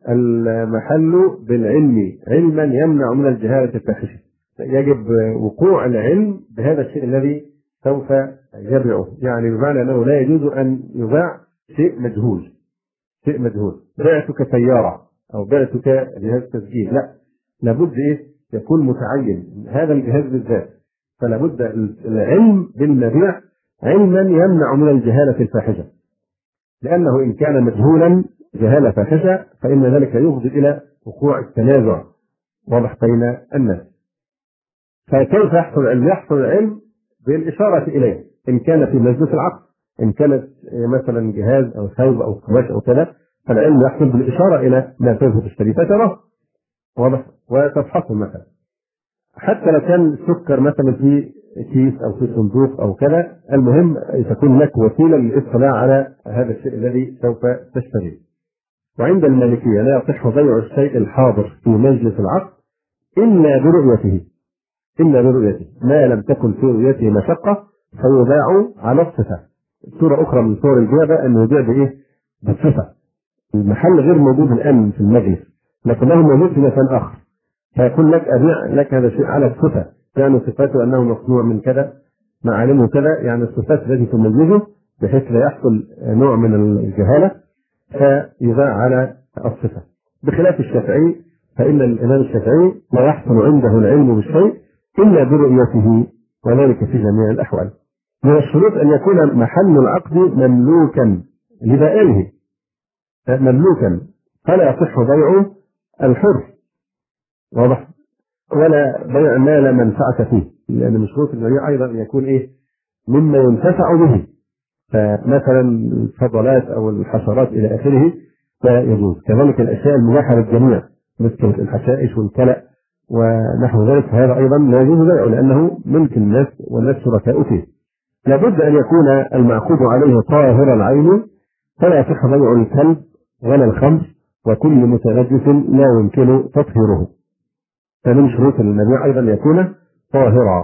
المحل بالعلم علما يمنع من الجهالة الفاحشة، يجب وقوع العلم بهذا الشيء الذي سوف يبيعه، يعني بمعنى أنه لا يجوز أن يباع شيء مجهول. شيء مجهول بعتك سيارة أو بعتك جهاز تسجيل، لا، لابد إيه؟ يكون متعين هذا الجهاز بالذات، فلا بد العلم بالمبيع علما يمنع من الجهالة الفاحشة، لأنه إن كان مجهولا جهالة فاحشة فإن ذلك يفضي إلى وقوع التنازع واضح بين الناس. فكيف يحصل العلم؟ يحصل العلم بالإشارة إليه، إن كان في مجلس العقد، إن كانت مثلا جهاز أو ثوب أو قماش أو كذا، فالعلم يحصل بالإشارة إلى ما سوف تشتري فتراه واضح وتفحصه. مثلا حتى لو كان سكر مثلا في كيس أو في صندوق أو كذا، المهم تكون لك وسيلة للاطلاع على هذا الشيء الذي سوف تشتريه. وعند المالكية لا يصح بيع الشيء الحاضر في مجلس العقد إلا برؤيته، إلا برؤيته، ما لم تكن في رؤيته مشقة فيباع على الصفة. صورة أخرى من صور البيع أنه يبيع بإيه؟ بالصفة. المحل غير موجود الآن في المجلس لكنه موجود في مكان آخر، فيكون لك أبيع لك هذا الشيء على الصفة، يعني صفاته أنه مصنوع من كذا، معالمه كذا، يعني الصفات التي تميزه بحيث لا يحصل نوع من الجهالة فيباع على الصفة. بخلاف الشافعي فإن الإمام الشافعي لا يحصل عنده العلم بالشيء إلا برؤيته، وذلك في جميع الأحوال. من الشروط أن يكون محل العقد مملوكا لبائعه، مملوكا، فلا يصح بيع الحر واضح، ولا بيع ما لا منفعة فيه، لأن من شروط البيع أيضا أن يكون إيه؟ مما ينتفع به، فمثلا الفضلات أو الحشرات إلى آخره لا يجوز. كذلك الأشياء المباحة للجميع مثل الحشائش والكلأ ونحو ذلك، هذا أيضا لا يجوز بيعه لأنه ملك الناس والناس شركاء فيه. لابد أن يكون المعقود عليه طاهر العين، فلا يصح بيع الكلب ولا الخمر وكل متنجس لا يمكن تطهيره. فمن شروط المبيع أيضا يكون طاهرا.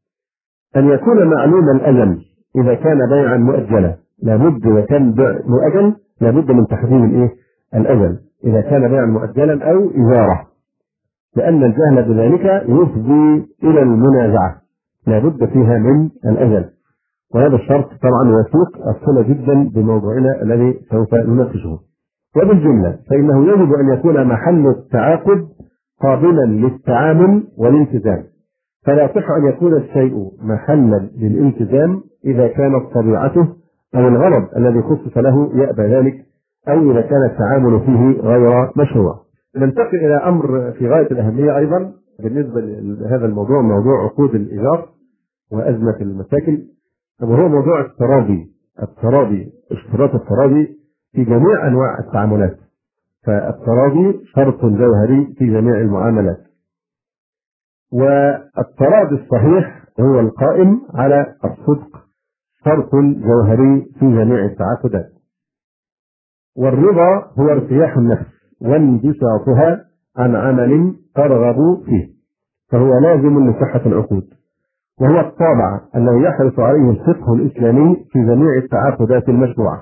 أن يكون معلوم الأجل إذا كان بيعا مؤجلا، لابد وكان بيع مؤجل لابد من تحديد الإيه؟ الأجل، إذا كان بيعا مؤجلا أو إجارة، لأن الجهل بذلك يفضي إلى المنازعة، لابد فيها من الأجل. وهذا الشرط طبعا يسوق الصلة جدا بموضوعنا الذي سوف نناقشه. وبالجملة فإنه يجب أن يكون محل التعاقد قابلا للتعامل والالتزام، فلا يصح أن يكون الشيء محلا للالتزام إذا كانت طبيعته أو الغرض الذي خصص له يأبى ذلك، أو إذا كان التعامل فيه غير مشروع. ننتقل إلى أمر في غاية الأهمية أيضا بالنسبة لهذا الموضوع، موضوع عقود الإيجار وأزمة المساكن، وهو موضوع التراضي. التراضي، اشتراط التراضي في جميع أنواع التعاملات، فالتراضي شرط جوهري في جميع المعاملات. والتراضي الصحيح هو القائم على الصدق شرط جوهري في جميع التعاقدات. والرضا هو ارتياح النفس وانبساطها عن عمل ترغب فيه، فهو لازم لصحة العقود، وهو الطابع الذي يحرص عليه الفقه الإسلامي في جميع التعاقدات المشروعة.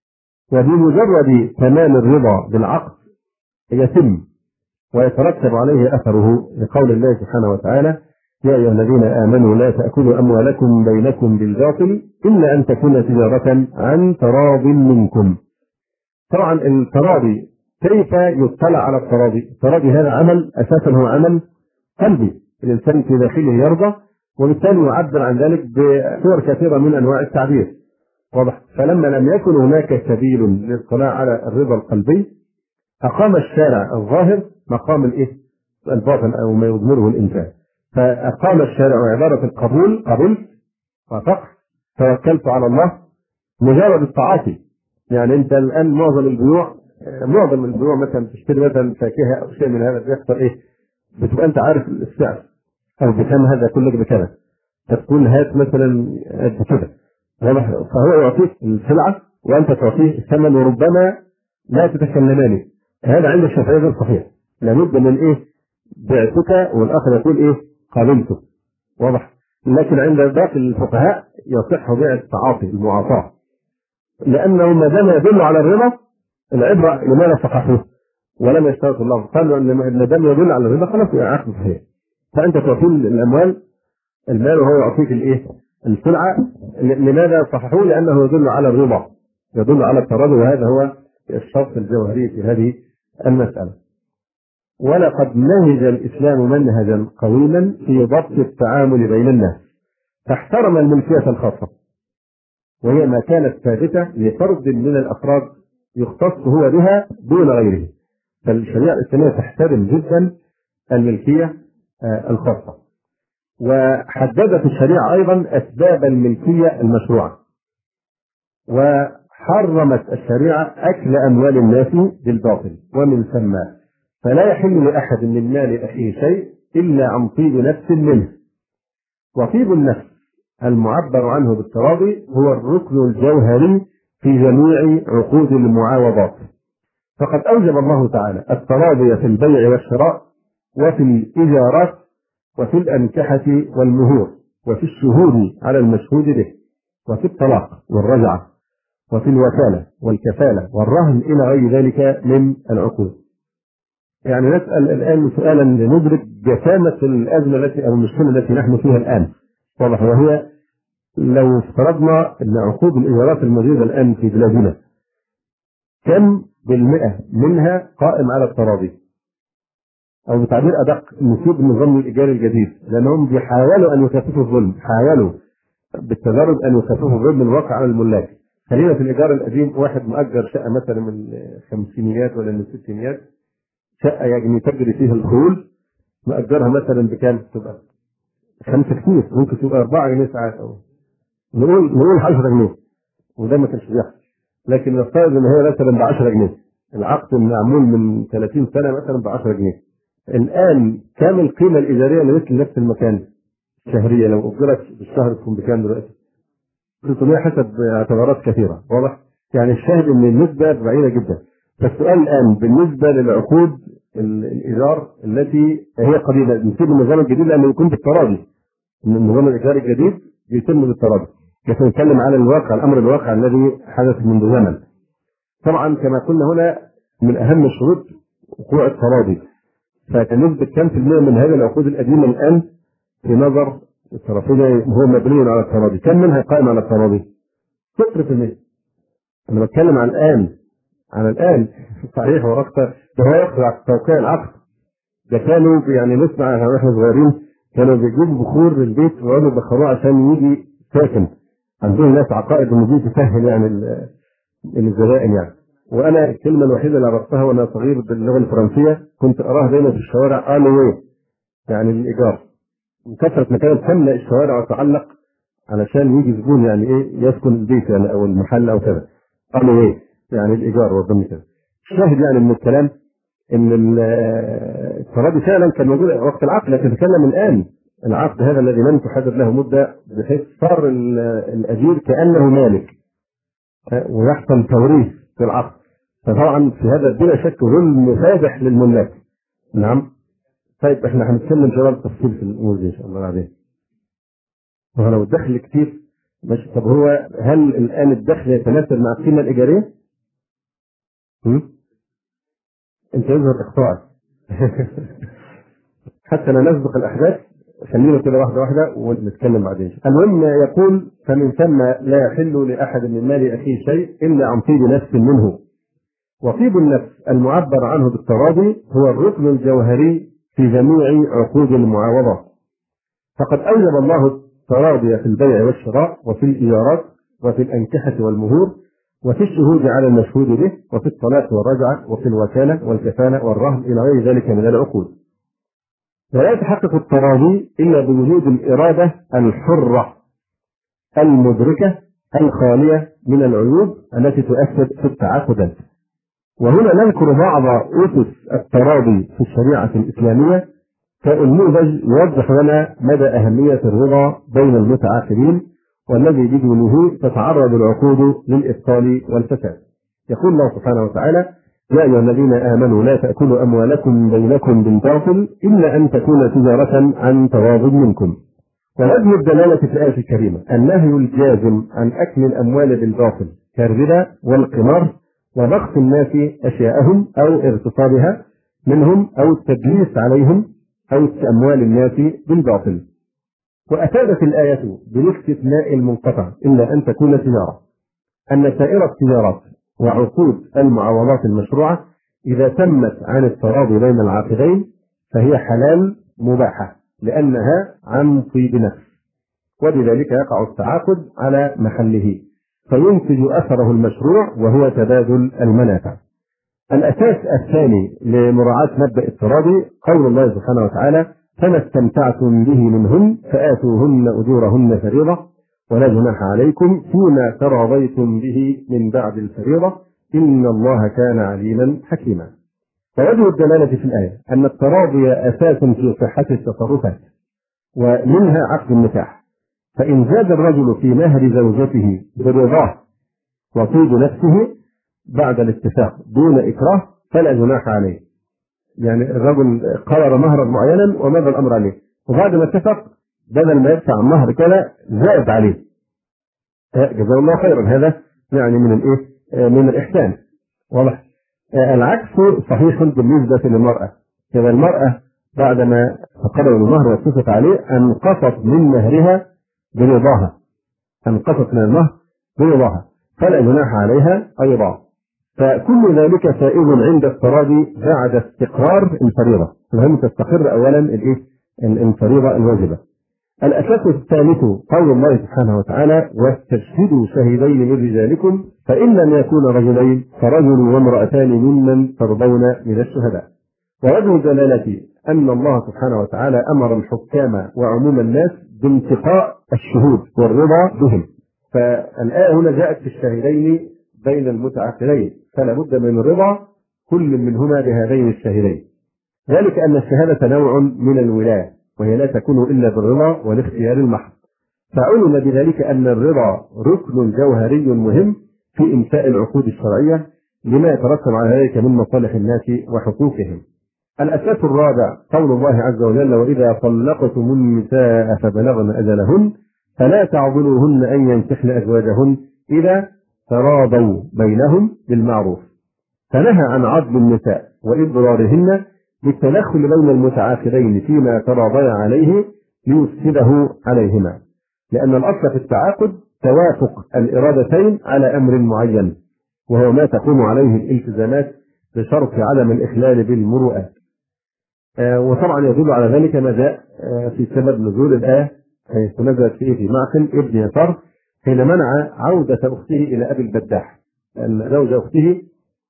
وبمجرد تمام الرضا بالعقد يتم ويترتب عليه أثره لقول الله سبحانه وتعالى: يا أيها الذين آمنوا لا تأكلوا أموالكم بينكم بالباطل إلا أن تكون تجارة عن تراض منكم. طبعا التراضي، كيف يطلع على التراضي؟ التراضي هذا عمل أساسا هو عمل قلبي، الإنسان في داخله يرضى، وبالتالي يعبر عن ذلك بصور كثيرة من أنواع التعبير. واضح؟ فلما لم يكن هناك سبيل للاطلاع على الرضا القلبي أقام الشارع الظاهر مقام الإيه؟ الباطن أو ما يضمره الإنسان. فأقام الشارع عبارة القبول، قبلت وافقت توكلت على الله، مجرد التعاطي. يعني أنت الآن معظم البيوع معظم البيوع مثلا تشتري مثلا فاكهة أو شيء من هذا، بيحصل إيه؟ بتبقى أنت عارف السعر أو بكم هذا كلك بكذا، فتقول هات مثلا قد كده، فهو يعطيك السلعة وأنت تعطيه الثمن، وربما لا تتكلمان. هذا عند الشافعية غير صحيح، لابد من إيه؟ بعتك، والآخر يقول إيه؟ قابلته. واضح؟ لكن عند باقي الفقهاء يصح بيع التعاطي المعاطاة، لأنه ما دام يدل على الرضا العبرة لماذا فقهوه ولم يشترط الله، قالوا أن ما دام يدل على الرضا خلاص عقد صحيح. فأنت تعطيه الأموال المال وهو يعطيك الإيه؟ السلعة. لماذا صححوه؟ لأنه يدل على الرضا، يدل على التراضي، وهذا هو الشرط الجوهري في هذه المسألة. ولقد نهج الإسلام منهجا قويما في ضبط التعامل بين الناس، فاحترم الملكية الخاصة، وهي ما كانت ثابتة لفرد من الأفراد يختص هو بها دون غيره. فالشريعة الإسلامية تحترم جدا الملكية الخاصة. وحددت الشريعة أيضا أسباب الملكية المشروعة، وحرمت الشريعة أكل أموال الناس بالباطل، ومن ثم فلا يحل لأحد من مال أخيه شيء إلا عن طيب نفس منه. وطيب النفس المعبر عنه بالتراضي هو الركن الجوهري في جميع عقود المعاوضات، فقد أوجب الله تعالى التراضي في البيع والشراء، وفي الإجارات، وفي الأنكحة والمهور، وفي الشهود على المشهود به، وفي الطلاق والرجعة، وفي الوكالة والكفالة والرهن إلى غير ذلك من العقود. يعني نسأل الآن سؤالا لندرك جسامة الأزمة التي أو المشكلة التي نحن فيها الآن. واضح؟ وهي لو افترضنا أن عقود الإيجارات الموجودة الآن في بلادنا كم بالمئة منها قائم على التراضي، أو بتعبير أدق نسيب النظام الإيجاري الجديد، لأنهم بيحاولوا أن يخففوا الظلم، حاولوا بالتدرج أن يخففوا الظلم الواقع على الملاك. خلينا في الإيجار القديم، واحد مؤجر شقة مثلا من الخمسينيات ولا من الستينيات، شقة يعني تجري فيها الخيول، مؤجرها مثلا بكام؟ تبقى خمسة كتير، ممكن تبقى أربعة جنيه ساعات، أو نقول نقول عشرة جنيه، وده ما كانش بيحصل. لكن نفترض إن هي مثلا ب عشرة جنيه، العقد معمول من ثلاثين سنة مثلا ب عشرة جنيه. الآن كام القيمة الإيجارية لمثل نفس المكان شهرية لو أجرت بالشهر تكون بكام دلوقتي؟ ثلاثمائة حسب اعتبارات كثيرة. واضح؟ يعني الشاهد إن النسبة بعيدة جدا. فالسؤال الآن بالنسبة للعقود الإيجار التي هي قديمة، نسيب النظام الجديد لأنه يكون بالتراضي، إن النظام الإيجاري الجديد يتم بالتراضي، لكن نتكلم على الواقع، الأمر الواقع الذي حدث منذ زمن. طبعا كما قلنا هنا من أهم الشروط وقوع التراضي. فنسبة كم في المئة من هذه العقود القديمة الآن في نظر الطرفين هو مبني على التراضي؟ كم منها قائم على التراضي؟ صفر في المئة. أنا بتكلم عن الآن، عن الآن صحيح وأكثر. ده هو يقرأ توقيع العقد، ده كانوا يعني نسمع واحنا صغيرين كانوا بيجيبوا بخور للبيت ويقعدوا يبخروه عشان يجي ساكن. عندهم ناس عقائد إن دي تسهل يعني الزبائن يعني. وأنا الكلمة الوحيدة اللي عرفتها وأنا صغير باللغة الفرنسية كنت أراها دايما في الشوارع، ألوي، يعني الإيجار. كثرة ما كانت تملأ الشوارع وتعلق علشان يجي زبون يعني إيه يسكن البيت يعني أو المحل أو كذا. ألوي يعني الإيجار والضم كذا. الشاهد يعني من الكلام ان التراضي فعلا كان موجود وقت العقد، لكن تتكلم الان العقد هذا الذي لم تحدد له مده، بحيث صار الاجير كانه مالك ويحصل توريث في العقد. فطبعا في هذا بلا شك ظلم فادح للملاك. نعم. طيب احنا هنتكلم شويه بالتفصيل في الامور دي ان شاء الله بعدين. ولو الدخل كتير ماشي. طب هو هل الان الدخل يتناسب مع القيمه الايجاريه؟ انت يظهر اخطائك. حتى لا نسبق الاحداث، خلينا كده واحده واحده ونتكلم بعدين. المهم يقول: فمن ثم لا يحل لاحد من مال اخيه شيء الا عن طيب نفس منه. وطيب النفس المعبر عنه بالتراضي هو الركن الجوهري في جميع عقود المعاوضات. فقد اوجب الله التراضي في البيع والشراء وفي الايجارات وفي الانكحه والمهور وفي الشهود على المشهود به وفي الطلاق والرجعه وفي الوكاله والكفاله والرهن الى غير ذلك من العقود. ولا يتحقق التراضي الا بوجود الاراده الحره المدركه الخاليه من العيوب التي تؤثر في التعاقدات. وهنا نذكر بعض اسس التراضي في الشريعه الاسلاميه كالنموذج يوضح لنا مدى اهميه الرضا بين المتعاقدين، والذي بدونه تتعرض العقود للإبطال والفساد. يقول الله سبحانه وتعالى: يا أيها الذين آمنوا لا تأكلوا أموالكم بينكم بالباطل إلا أن تكون تجارة عن تراض منكم. ووجه الدلالة في الآية الكريمة النهي الجازم عن أكل الأموال بالباطل كالربا والقمار وضغط الناس أشياءهم أو اغتصابها منهم أو التدليس عليهم أو أموال الناس بالباطل. وأفادت الآية بالاستثناء المنقطع إلا أن تكون تجارة أن سائر التجارات وعقود المعاوضات المشروعة إذا تمت عن التراضي بين العاقدين فهي حلال مباحة لأنها عن طيب نفس، وبذلك يقع التعاقد على محله فينتج أثره المشروع وهو تبادل المنافع. الأساس الثاني لمراعاة مبدأ التراضي قول الله سبحانه وتعالى: فما استمتعتم به منهن فآتوهن أجورهن فريضة ولا جناح عليكم فيما تراضيتم به من بعد الفريضة إن الله كان عليما حكيما. فوجه الدلالة في الآية أن التراضي أساس في صحة التصرفات ومنها عقد النكاح. فإن زاد الرجل في مهر زوجته برضاه وطيب نفسه بعد الاتفاق دون إكراه فلا جناح عليه. يعني الرجل قرر مهرا معينا وماذا الأمر عليه، وبعد ما اتفق بدل ما يدفع المهر كذا زاد عليه، جزاه الله خيرا. هذا يعني من الايه؟ من الإحسان. واضح؟ العكس صحيح بالنسبة للمرأة. إذا المرأة بعدما تقرر المهر واتفق عليه أنقصت من مهرها برضاها، أنقصت من المهر برضاها فلا جناح عليها أيضا. فكل ذلك سائغ عند التراضي بعد استقرار الفريضة. المهم تستقر أولا الايه؟ الفريضة الواجبة. الأساس الثالث قول الله سبحانه وتعالى: واستشهدوا شهيدين من رجالكم فإن لم يكونا رجلين فرجل وامرأتان ممن ترضون من الشهداء. ووجه الدلالة أن الله سبحانه وتعالى أمر الحكام وعموم الناس بانتقاء الشهود والرضا بهم. فالآية هنا جاءت في الشاهدين بين المتعاقدين فلا بد من رضا كل منهما بهذين الشاهدين، ذلك أن الشهادة نوع من الولاية وهي لا تكون إلا بالرضا والاختيار المحض. فعلم بذلك أن الرضا ركن جوهري مهم في إنشاء العقود الشرعية لما يترتب على ذلك من مصالح الناس وحقوقهم. الأساس الرابع قول الله عز وجل: وإذا طلقتم النساء فبلغن أجلهن فلا تعضلوهن أن ينكحن أزواجهن إذا تراضوا بينهم بالمعروف. فنهى عن عضل النساء وإضرارهن بالتدخل بين المتعاقدين فيما تراضيا عليه ليفسده عليهما، لأن الأصل في التعاقد توافق الإرادتين على أمر معين وهو ما تقوم عليه الالتزامات بشرط عدم الإخلال بالمروءات. آه وطبعا يدل على ذلك ما جاء آه في سبب نزول الآية حيث نزلت في ابن معقل ابن يسار حين منع عودة أخته إلى أبي البداح، أن زوج أخته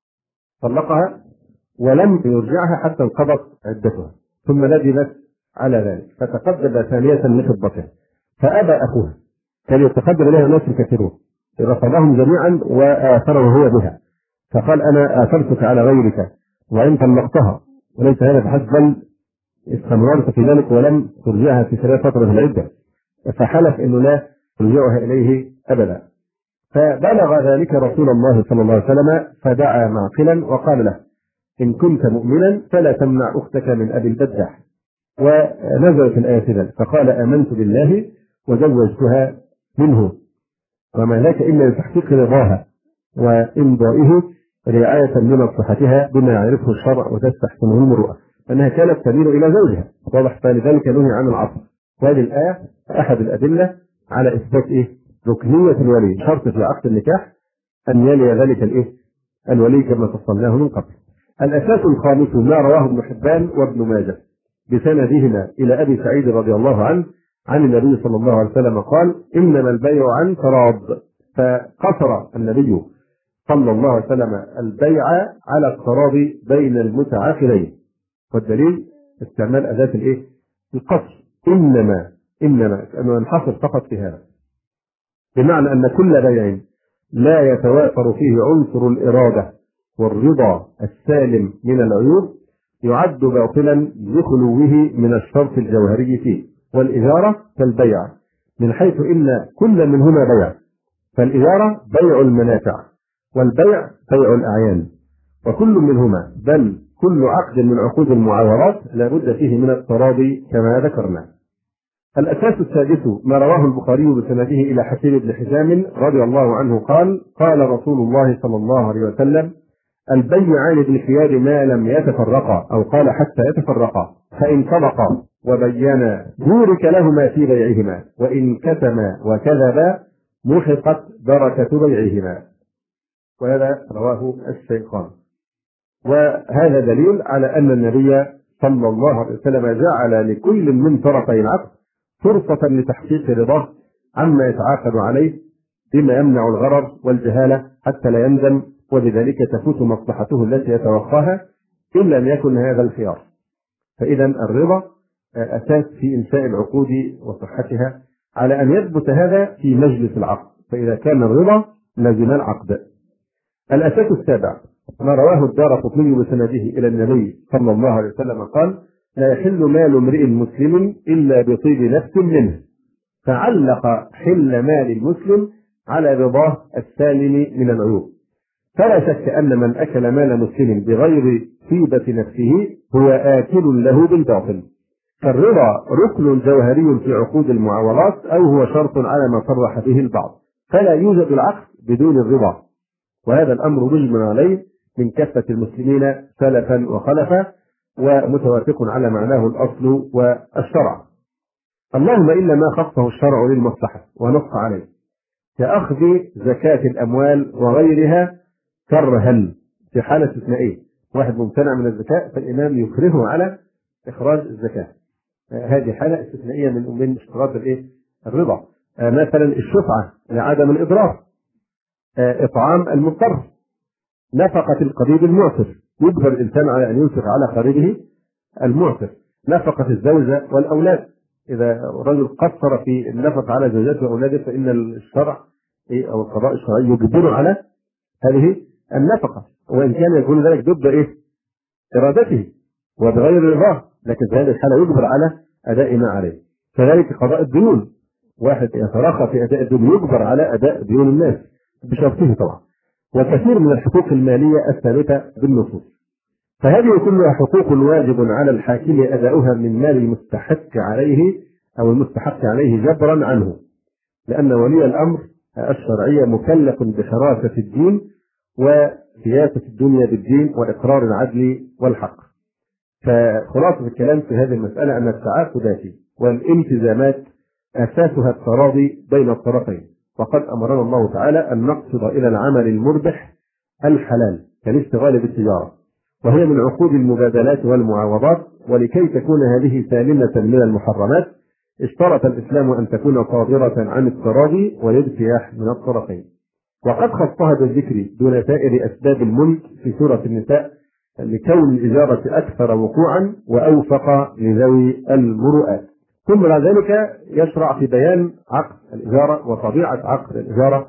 طلقها ولم يرجعها حتى انقضت عدتها ثم ندمت على ذلك فتقدم ثانية لخطبته فأبى أخوها، كان يتقدم إليها الناس الكثيرون رفضهم جميعا وآثره هو بها، فقال أنا آثرتك على غيرك وإن طلقتها، وليس هذا فحسب بل استمررت في ذلك ولم ترجعها في خلال فترة العدة، فحلف أنه لا ترجعها إليه أبدا. فبلغ ذلك رسول الله صلى الله عليه وسلم فدعا معقلا وقال له إن كنت مؤمنا فلا تمنع أختك من أبي البدح. ونزلت الآية ذلك فقال آمنت بالله وزوجتها منه، وما ذاك إلا لتحقيق رضاها وإمضائه رعاية لمصلحتها بما يعرفه الشرع وتستحسنه المروءة، أنها كانت تميل إلى زوجها، واضح. فلذلك نهي عن العصر. وهذه الآية أحد الأدلة على إثبات إيه؟ ركنية الولي، شرط في عقد النكاح أن يلي ذلك الإيه؟ الولي كما فصلناه من قبل. الأساس الخامس ما رواه ابن حبان وابن ماجه بسندهما إلى أبي سعيد رضي الله عنه عن النبي صلى الله عليه وسلم قال إنما البيع عن تراض، فقصر النبي صلى الله عليه وسلم البيع على التراضي بين المتعاقدين، والدليل استعمال أداة الإيه؟ القصر. إنما إنما أنه ينحصر فقط في هذا، بمعنى أن كل بيع لا يتوافر فيه عنصر الإرادة والرضا السالم من العيوب يعد باطلا لخلوه من الشرط الجوهري فيه. والإجارة كالبيع من حيث إن كل منهما بيع، فالإجارة بيع المنافع والبيع بيع الأعيان، وكل منهما بل كل عقد من عقود المعاورات لا بد فيه من التراضي كما ذكرنا. الأساس السادس ما رواه البخاري بسنده إلى حكيم بن حزام رضي الله عنه قال قال رسول الله صلى الله عليه وسلم البيعان بالخيار ما لم يتفرقا، أو قال حتى يتفرقا، فإن صدقا وبينا بورك لهما في بيعهما، وإن كتما وكذبا محقت بركة بيعهما. وهذا رواه الشيخان. وهذا دليل على أن النبي صلى الله عليه وسلم جعل لكل من طرفي العقد فرصة لتحقيق رضاه عما يتعاقد عليه بما يمنع الغرر والجهالة حتى لا يندم، وبذلك تفوت مصلحته التي يتوقاها إن لم يكن هذا الخيار. فإذا الرضا أساس في إنشاء العقود وصحتها، على أن يثبت هذا في مجلس العقد، فإذا كان الرضا لزم العقد. الأساس السابع ما رواه الدارقطني بسنده إلى النبي صلى الله عليه وسلم قال لا يحل مال امرئ مسلم إلا بطيب نفس منه، فعلق حل مال المسلم على رضاه السالم من العيوب. فلا شك أن من أكل مال مسلم بغير طيبة نفسه هو آكل له بالباطل. فالرضا ركن جوهري في عقود المعاورات، أو هو شرط على ما صرح به البعض، فلا يوجد العقد بدون الرضا، وهذا الأمر مجمع عليه من كافة المسلمين سلفا وخلفا، ومتوافق على معناه الأصل والشرع. اللهم إلا ما خصه الشرع للمصلحة ونص عليه، كأخذ زكاة الأموال وغيرها كرها في حالة استثنائية، واحد ممتنع من الزكاة فالإمام يكرهه على إخراج الزكاة، هذه حالة استثنائية من من اشتراط الإيه؟ الرضا. مثلا الشفعة لعدم الإضرار، إطعام المضطر، نفقة القريب المعسر، يجبر الإنسان على أن ينفق على قريبه المعسر، نفقة الزوجة والأولاد، إذا رجل قصر في النفقة على زوجته وأولاده فإن الشرع أو القضاء الشرعي يجبر على هذه النفقة، وإن كان يكون ذلك ضد إيه؟ إرادته وبغير رضاه، لكن في هذه الحالة يجبر على أداء ما عليه. كذلك قضاء الديون، واحد يتراخى في أداء الديون يجبر على أداء ديون الناس بشرطه طبعا، وكثير من الحقوق المالية الثابتة بالنصوص. فهذه كلها حقوق واجب على الحاكم أداؤها من مال المستحق عليه أو المستحق عليه جبرا عنه، لأن ولي الأمر الشرعية مكلف بحراسة الدين وسياسة الدنيا بالدين وإقرار العدل والحق. فخلاصة الكلام في هذه المسألة أن التعاقدات والالتزامات أساسها التراضي بين الطرفين، وقد أمرنا الله تعالى أن نقصد إلى العمل المربح الحلال كالاشتغال بالتجارة، وهي من عقود المبادلات والمعاوضات. ولكي تكون هذه سالمة من المحرمات اشترط الإسلام أن تكون صادرة عن التراضي والارتياح من الطرفين، وقد خصها بالذكر دون سائر أسباب الملك في سورة النساء لكون الإجارة أكثر وقوعا وأوفق لذوي المروءات. ثم بعد ذلك يشرع في بيان عقد الإجارة وطبيعة عقد الإجارة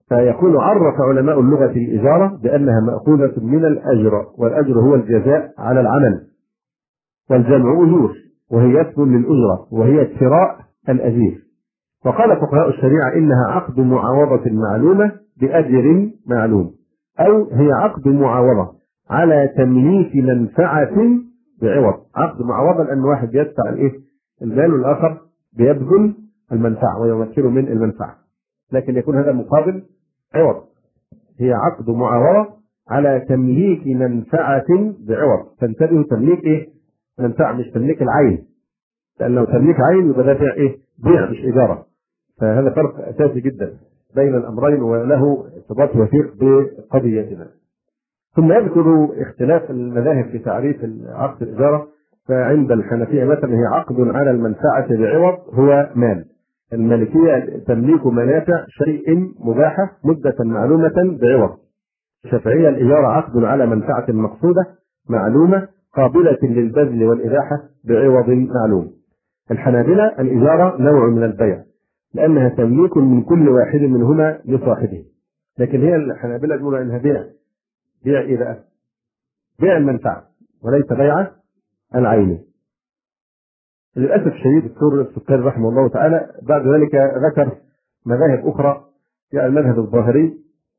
فيكون عرف علماء اللغة الإجارة بأنها مأخوذة من الأجر، والأجر هو الجزاء على العمل، والجمع أجور، وهي اسم للأجرة وهي شراء الأجير. وقال فقهاء الشريعة إنها عقد معاوضة معلومة بأجر معلوم، أو هي عقد معاوضة على تمليك منفعة بعوض. عقد معاوضة لأن واحد بيدفع الإيه؟ المال، والآخر بيبذل المنفعة ويمكن من المنفعة، لكن يكون هذا مقابل عوض. هي عقد معاوضة على تمليك منفعة بعوض. فانتبهوا، تمليك إيه؟ منفعة، مش تمليك العين، لأن لو تمليك عين يبقى ده بيع إيه؟ بيع مش إجارة. فهذا فرق أساسي جدا بين الأمرين، وله ارتباط وثيق بقضيتنا. ثم يذكر اختلاف المذاهب في تعريف عقد الإجارة. فعند الحنفية مثلا هي عقد على المنفعة بعوض هو مال. المالكية تمليك منافع شيء مباحة مدة معلومة بعوض. الشافعية الإجارة عقد على منفعة مقصودة معلومة قابلة للبذل والإباحة بعوض معلوم. الحنابلة الإجارة نوع من البيع لأنها تمليك من كل واحد منهما لصاحبه، لكن هي الحنابلة يقولون أنها بيع. بيع إيه بقى؟ بيع المنفعة وليس بيع العين. للأسف الشديد الدكتور السكري رحمه الله تعالى بعد ذلك ذكر مذاهب أخرى، يعني المذهب الظاهري،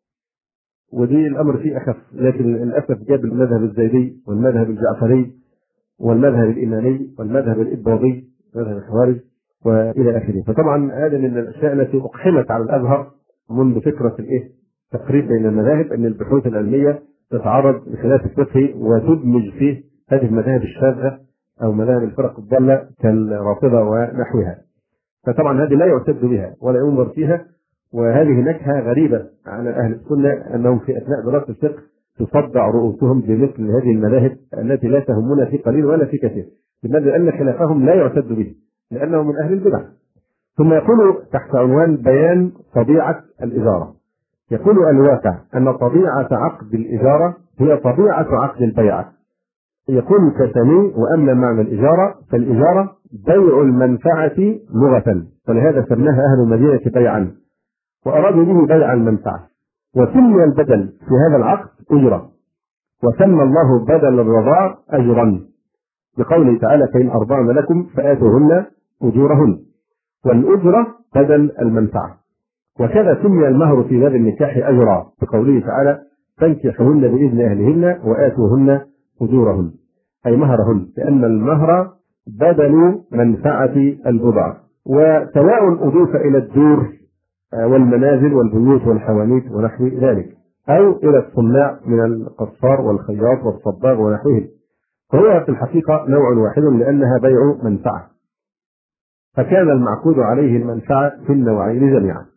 ودي الأمر فيه أخف، لكن للأسف جاب المذهب الزيدي والمذهب الجعفري والمذهب الإمامي والمذهب الإباضي مذهب الخوارج وإلى آخره. فطبعا هذا من الأشياء التي أقحمت على الأزهر منذ فكرة الإيه؟ تقريب بين المذاهب، أن البحوث العلمية تتعرض لخلاف الفقه وتدمج فيه هذه المذاهب الشاذة أو مذاهب الفرق الضالة كالرافضة ونحوها. فطبعا هذه لا يعتد بها ولا ينظر فيها، وهذه نكهة غريبة على أهل السنة أنهم في أثناء دراسة الفقه تصدع رؤوسهم بمثل هذه المذاهب التي لا تهمنا في قليل ولا في كثير، بالنسبة لأن خلافهم لا يعتد به لأنه من أهل البدع. ثم يقول تحت عنوان بيان طبيعة الإجارة، يقول الواقع أن طبيعة عقد الإجارة هي طبيعة عقد البيع. يقول الكتاني: وأما معنى الإجارة فالإجارة بيع المنفعة لغة، ولهذا سماها أهل المدينة بيعا، وأرادوا به بيع المنفعة. وسمي البدل في هذا العقد أجرة، وسمى الله بدل الرضاع أجرا بقوله تعالى: فإن أرضعن لكم فآتوهن أجورهن، والأجرة بدل المنفعة. وكذا سمي المهر في باب النكاح أجرا بقوله تعالى: فانكحوهن بإذن أهلهن وآتوهن أجورهن، أي مهرهن، لأن المهر بدل منفعة البضع. وسواء أضيف إلى الدور والمنازل والبيوت والحوانيت ونحو ذلك، أو إلى الصناع من القصار والخياط والصباغ ونحوهم، فهو في الحقيقة نوع واحد لأنها بيع منفعة، فكان المعقود عليه المنفعة في النوعين جميعا.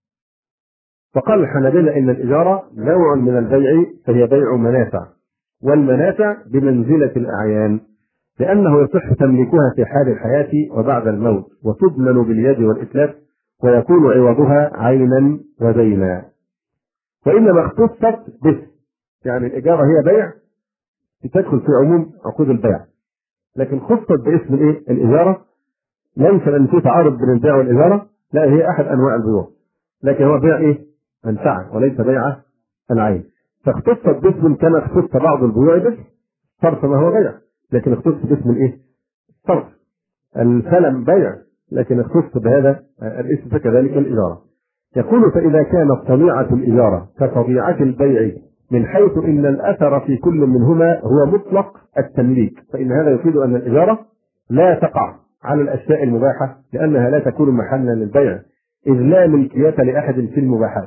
وقال الحنابلة إن الإجارة نوع من البيع، فهي بيع منافع، والمنافع بمنزلة الأعيان، لأنه يصح تمليكها في حال الحياة وبعد الموت، وتضمن باليد والإتلاف، ويكون عوضها عينا ودينا. وإنما اختصت به، يعني الإجارة هي بيع تدخل في عموم عقود البيع، لكن خصت باسم الايه؟ الإجارة. ليس أن في تعارض بين البيع والإجارة، لا، هي أحد أنواع البيوع، لكن هو بيع إيه؟ منفعة وليس بيع العين. فاختصت باسم كما اختص بعض البيوع باسم صرف ما هو بيع، لكن اختص باسم الايه؟ صرف. السلم بيع لكن اختص بهذا الاسم، فكذلك الإجارة. يقول: فإذا كانت طبيعة الإجارة كطبيعة البيع من حيث إن الأثر في كل منهما هو مطلق التمليك، فإن هذا يفيد أن الإجارة لا تقع على الأشياء المباحة، لأنها لا تكون محلا للبيع، إذ لا ملكية لأحد في المباحات.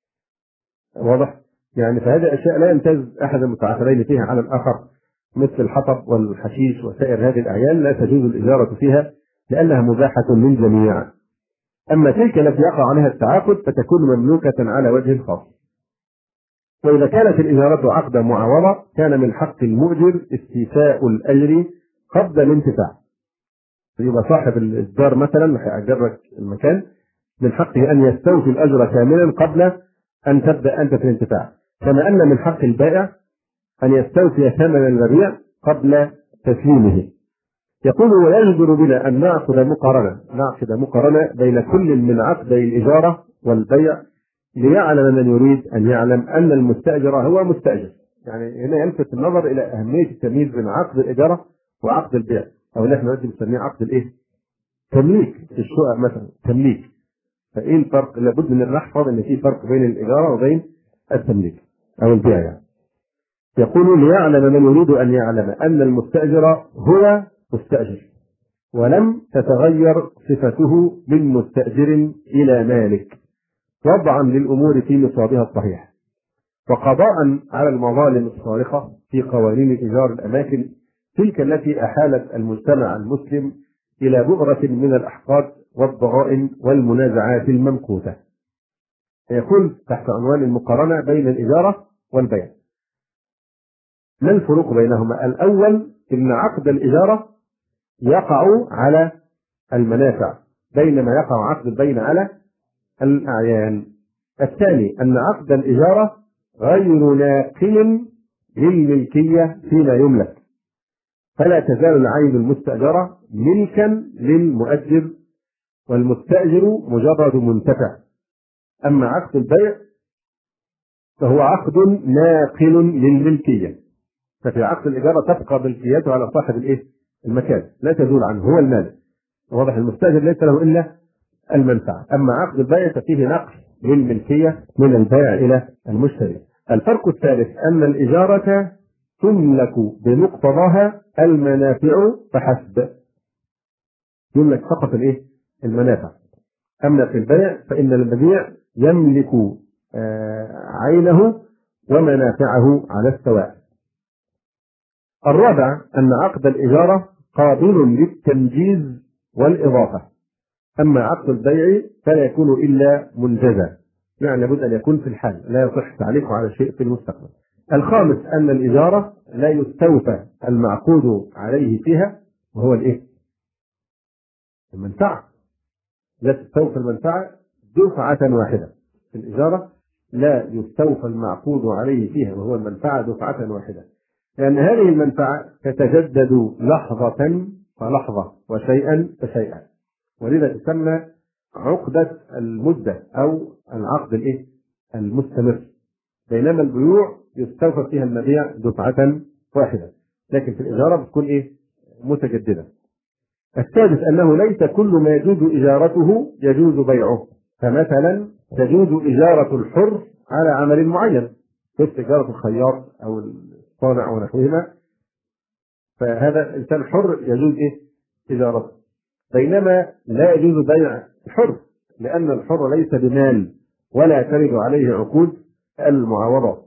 واضح؟ يعني فهذه الأشياء لا يمتاز أحد المتعاقدين فيها على الآخر، مثل الحطب والحشيش وسائر هذه الأعيان لا تجوز الإجارة فيها لأنها مباحة للجميع. أما تلك التي يقع عليها التعاقد فتكون مملوكة على وجه خاص. وإذا كانت الإجارة عقد معاوضة كان من حق المؤجر استيفاء الأجر قبل الانتفاع. يبقى صاحب الدار مثلا هيأجرك المكان، من حقه أن يستوفي الأجر كاملا قبل أن تبدأ أنت في الانتفاع، كما أن من حق البائع أن يستوفي ثمن المبيع قبل تسليمه. يقول: ويجدر بنا أن نعقد مقارنة نعقد مقارنة بين كل من عقدي الإجارة والبيع ليعلم من يريد أن يعلم أن المستأجر هو مستأجر. يعني هنا يلفت النظر إلى أهمية التمييز بين عقد الإجارة وعقد البيع، أو اللي احنا دلوقتي بنسميه عقد الإيه؟ تمليك. في الشقق مثلا تمليك. فإيه الفرق؟ لابد من نحفظ إن في فرق بين الإجارة وبين التمليك أو البيع. يعني يقول ليعلم من يريد أن يعلم أن المستأجر هو مستأجر، ولم تتغير صفته من مستأجر إلى مالك، وضعا للأمور في نصابها الصحيح، وقضاء على المظالم الصارخة في قوانين إيجار الأماكن تلك التي أحالت المجتمع المسلم إلى بؤرة من الأحقاد والضغائن والمنازعات الممقوتة. يقول تحت عنوان المقارنة بين الإجارة والبيع. ما الفروق بينهما؟ الأول إن عقد الإجارة يقع على المنافع، بينما يقع عقد البيع على الأعيان. الثاني أن عقد الإجارة غير ناقل للملكية فيما يملك، فلا تزال العين المستأجرة ملكا للمؤجر، والمستأجر مجرد منتفع. أما عقد البيع فهو عقد ناقل للملكية، ففي عقد الإجارة تبقى ملكيته على صاحب الإيه؟ المكان، لا تزول عنه، هو المالك. واضح؟ المستأجر ليس له إلا المنفعة. أما عقد البيع ففيه نقل للملكية من البائع إلى المشتري. الفرق الثالث أن الإجارة تملك بمقتضاها المنافع فحسب، يملك فقط الإيه؟ المنافع. أما في البيع فإن المبيع يملك عينه ومنافعه على السواء. الرابع أن عقد الإجارة قابل للتنجيز والإضافة، أما عقد البيع فلا يكون إلا منجزا، يعني لابد أن يكون في الحال، لا يصح تعليقه على شيء في المستقبل. الخامس أن الإجارة لا يستوفى المعقود عليه فيها، وهو الإيه؟ المنفعة. لا تستوفى المنفعة دفعة واحدة. في الإجارة لا يستوفى المعقود عليه فيها وهو المنفعة دفعة واحدة، لأن هذه المنفعة تتجدد لحظة فلحظة وشيئا فشيئا، ولذا تسمى عقدة المدة أو العقد الإيه؟ المستمر. بينما البيوع يستوفى فيها المبيع دفعة واحدة، لكن في الإجارة بتكون إيه؟ متجددة. السادس أنه ليس كل ما يجوز إجارته يجوز بيعه، فمثلا تجوز إجارة الحر على عمل معين، مثل إجارة الخياط أو الصانع ونحوهما، فهذا الإنسان حر يجوز إيه؟ إجارته. بينما لا يجوز بيع الحر، لأن الحر ليس بمال ولا ترد عليه عقود المعاوضات.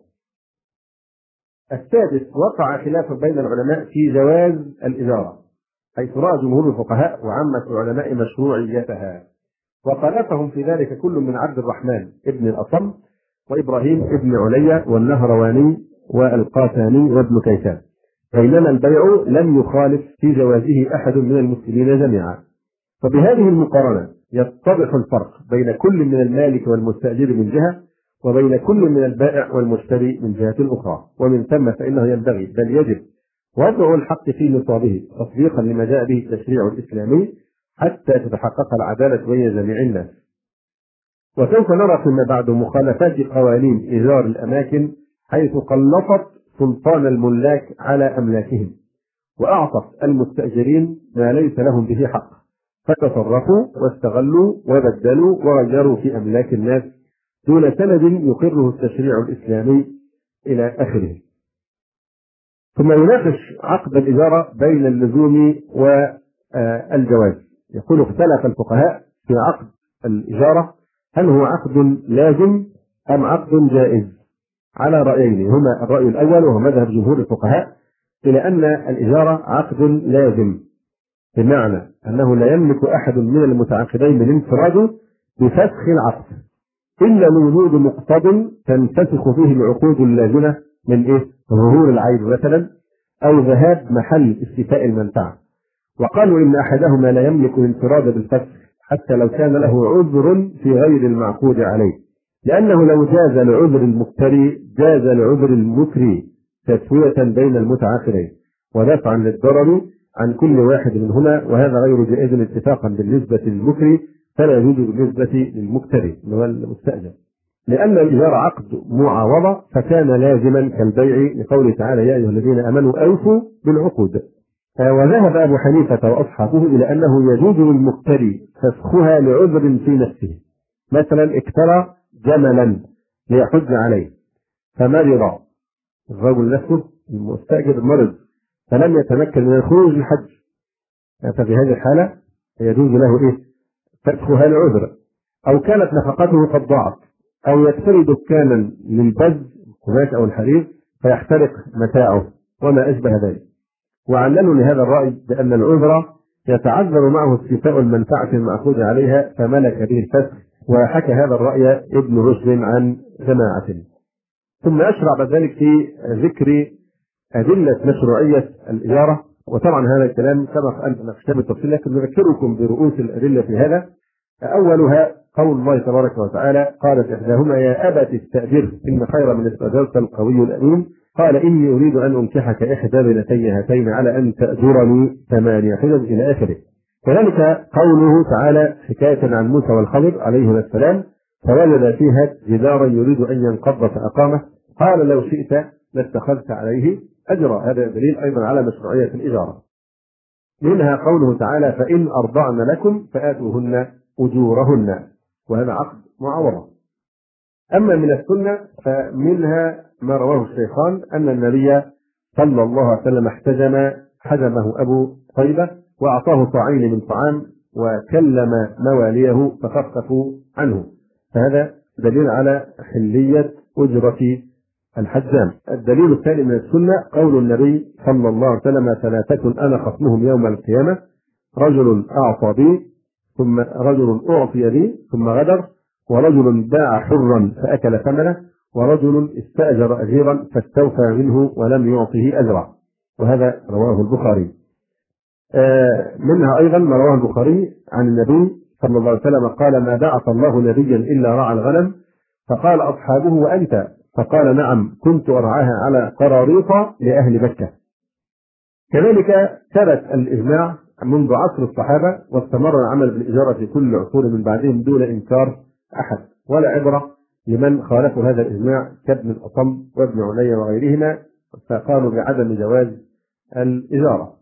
السادس وقع خلاف بين العلماء في جواز الإجارة، حيث رأى جمهور الفقهاء وعامة العلماء مشروعيتها، وخالفهم في ذلك كل من عبد الرحمن ابن الأصم وإبراهيم ابن عليا والنهرواني والقاساني وابن كيسان، بينما البيع لم يخالف في جوازه أحد من المسلمين جميعا. فبهذه المقارنة يتضح الفرق بين كل من المالك والمستأجر من جهة، وبين كل من البائع والمشتري من جهة أخرى، ومن ثم فإنه ينبغي بل يجب وضع الحق في نصابه تطبيقا لما جاء به التشريع الإسلامي حتى تتحقق العدالة بين جميع الناس. وسوف نرى فيما بعد مخالفات قوانين إيجار الأماكن، حيث قلصت سلطان الملاك على أملاكهم، وأعطت المستأجرين ما ليس لهم به حق، فتصرفوا واستغلوا وبدلوا وغيروا في أملاك الناس دون سند يقره التشريع الإسلامي إلى آخره. ثم يناقش عقد الإجارة بين اللزوم والجواز. يقول اختلف الفقهاء في عقد الإجارة، هل هو عقد لازم أم عقد جائز؟ على رأيين، هما الرأي الأول وهو مذهب جمهور الفقهاء إلى أن الإجارة عقد لازم، بمعنى أنه لا يملك أحد من المتعاقدين بالانفراد بفسخ العقد إلا لوجود مقتض تنفسخ فيه العقود اللازمة من إيه؟ ظهور العيب مثلا، أو ذهاب محل استيفاء المنفعة. وقالوا إن أحدهما لا يملك الانفراد بالفسخ حتى لو كان له عذر في غير المعقود عليه، لأنه لو جاز لعذر المقتري جاز لعذر المكري تسوية بين المتعاقدين ودفعا للضرر عن كل واحد منهما، وهذا غير جائز اتفاقا بالنسبة للمكري فلا يجوز بالنسبة للمكتري اللي هو المستأجر. لأن الإيجار عقد معاوضة فكان لازما كالبيع لقوله تعالى يا أيها الذين آمنوا أوفوا بالعقود. وذهب أبو حنيفة وأصحابه إلى أنه يجوز للمقتري فسخها لعذر في نفسه، مثلا اكترى جملا ليحج عليه فمرض الرجل نفسه المستأجر مرض فلم يتمكن من الخروج للحج، ففي هذه الحالة يجوز له إيه؟ فسخها لعذر، أو كانت نفقته قد ضاعت، أو يشتري دكانا للبز القماش أو الحرير فيحترق متاعه وما أشبه ذلك. وعللوا لهذا الرأي بأن العذر يتعذر معه استيفاء المنفعة المأخوذ عليها فملك به الفسخ، وحكى هذا الرأي ابن رشد عن جماعة. ثم أشرع بعد ذلك في ذكر أدلة مشروعية الإجارة، وطبعا هذا الكلام سبق أن نختم التفصيل لكن نذكركم برؤوس الأدلة في هذا. أولها قول الله تبارك وتعالى قالت إحداهما يا أبت استأجره إن خير من استأجرت القوي الأمين قال إني أريد أن أنكحك إحدى بنتي هاتين على أن تأجرني ثمانية حجج إلى آخره. كذلك قوله تعالى حكاية عن موسى والخضر عليهما السلام فوجد فيها جدارا يريد أن ينقض فأقامه قال لو شئت لاتخذت عليه أجرا. هذا دليل أيضا على مشروعية الإجارة. منها قوله تعالى فإن أرضعن لكم فآتوهن أجورهن، وهذا عقد معاوضة. أما من السنة فمنها ما رواه الشيخان أن النبي صلى الله عليه وسلم احتجم حجمه أبو طيبة وأعطاه صاعين من طعام وكلم مواليه فخففوا عنه، فهذا دليل على حلية أجرة الحجام. الدليل الثاني من السنة قول النبي صلى الله عليه وسلم فلا تكن أنا خصمهم يوم القيامة رجل أعطى بي ثم رجل أعطي بي ثم غدر، ورجل باع حرا فأكل ثمنه، ورجل استأجر أجيرا فاستوفى منه ولم يعطه أجرا، وهذا رواه البخاري. آه منها أيضا ما رواه البخاري عن النبي صلى الله عليه وسلم قال ما بعث الله نبيا إلا رعى الغنم، فقال أصحابه وأنت؟ فقال نعم كنت أرعاها على قراريط لأهل مكة. كذلك ثبت الإجماع منذ عصر الصحابة واستمر العمل بالإجارة في كل عصور من بعدهم دون إنكار أحد، ولا عبرة لمن خالفوا هذا الإجماع كابن الأصم وابن علي وغيرهما فقالوا بعدم جواز الإجارة.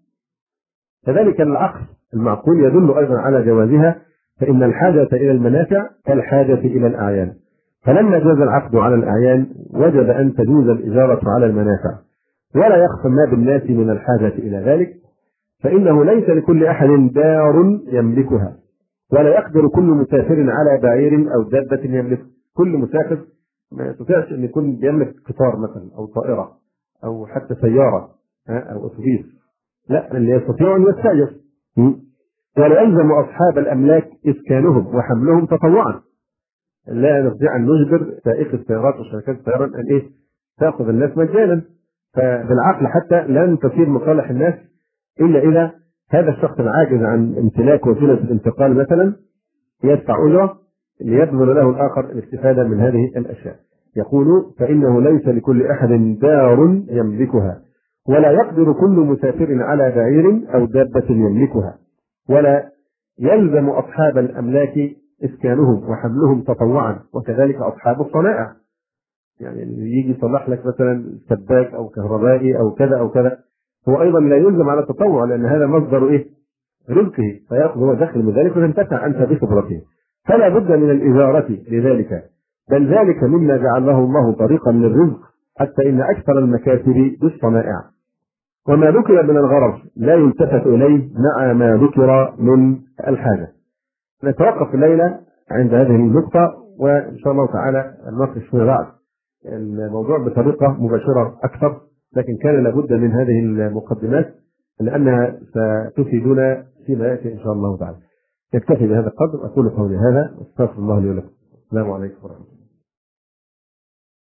كذلك العقد المعقول يدل أيضا على جوازها، فإن الحاجة إلى المنافع كالحاجة إلى الأعيان، فلما جاز العقد على الأعيان وجب أن تجوز الإجارة على المنافع، ولا يخفى ما بالناس من الحاجة إلى ذلك، فإنه ليس لكل أحد دار يملكها، ولا يقدر كل مسافر على بعير أو دابة يملكها. كل مسافر ما يستطيعش أن يكون يملك قطار مثلا أو طائرة أو حتى سيارة أو أتوبيس، لا، اللي يستطيع أن يستأجر. ولا يلزم أصحاب الأملاك إسكانهم وحملهم تطوعا، لا نستطيع أن نجبر سائق السيارات وشركات السيارات أن إيه تأخذ الناس مجانا، فبالعقل حتى لن تصير مصالح الناس إلا إذا هذا الشخص العاجز عن امتلاك وسيلة الانتقال مثلا يدفع أجرة ليبذل له الآخر الاستفادة من هذه الأشياء. يقول فإنه ليس لكل أحد دار يملكها، ولا يقدر كل مسافر على بعير أو دابة يملكها، ولا يلزم أصحاب الأملاك إسكانهم وحملهم تطوعا، وكذلك أصحاب الصنائع، يعني اللي يجي يصلح لك مثلا سباك أو كهربائي أو كذا أو كذا هو أيضا لا يلزم على التطوع، لأن هذا مصدر إيه؟ رزقه، فيأخذ هو دخل من ذلك وتنتفع أنت بخبرته، فلا بد من الإجارة لذلك، بل ذلك مما جعله الله طريقا للرزق، حتى إن أكثر المكاسب بالصنائع. وما ذكر من الغرض لا يلتفت إليه مع ما ذكر من الحاجة. نتوقف الليلة عند هذه النقطة، وإن شاء الله تعالى نناقش فيما بعد الموضوع بطريقة مباشرة أكثر، لكن كان لابد من هذه المقدمات لأنها ستفيدنا فيما يأتي إن شاء الله تعالى. يكتفي بهذا القدر، أقول قولي هذا واستغفر الله لي ولكم. السلام عليكم ورحمة الله.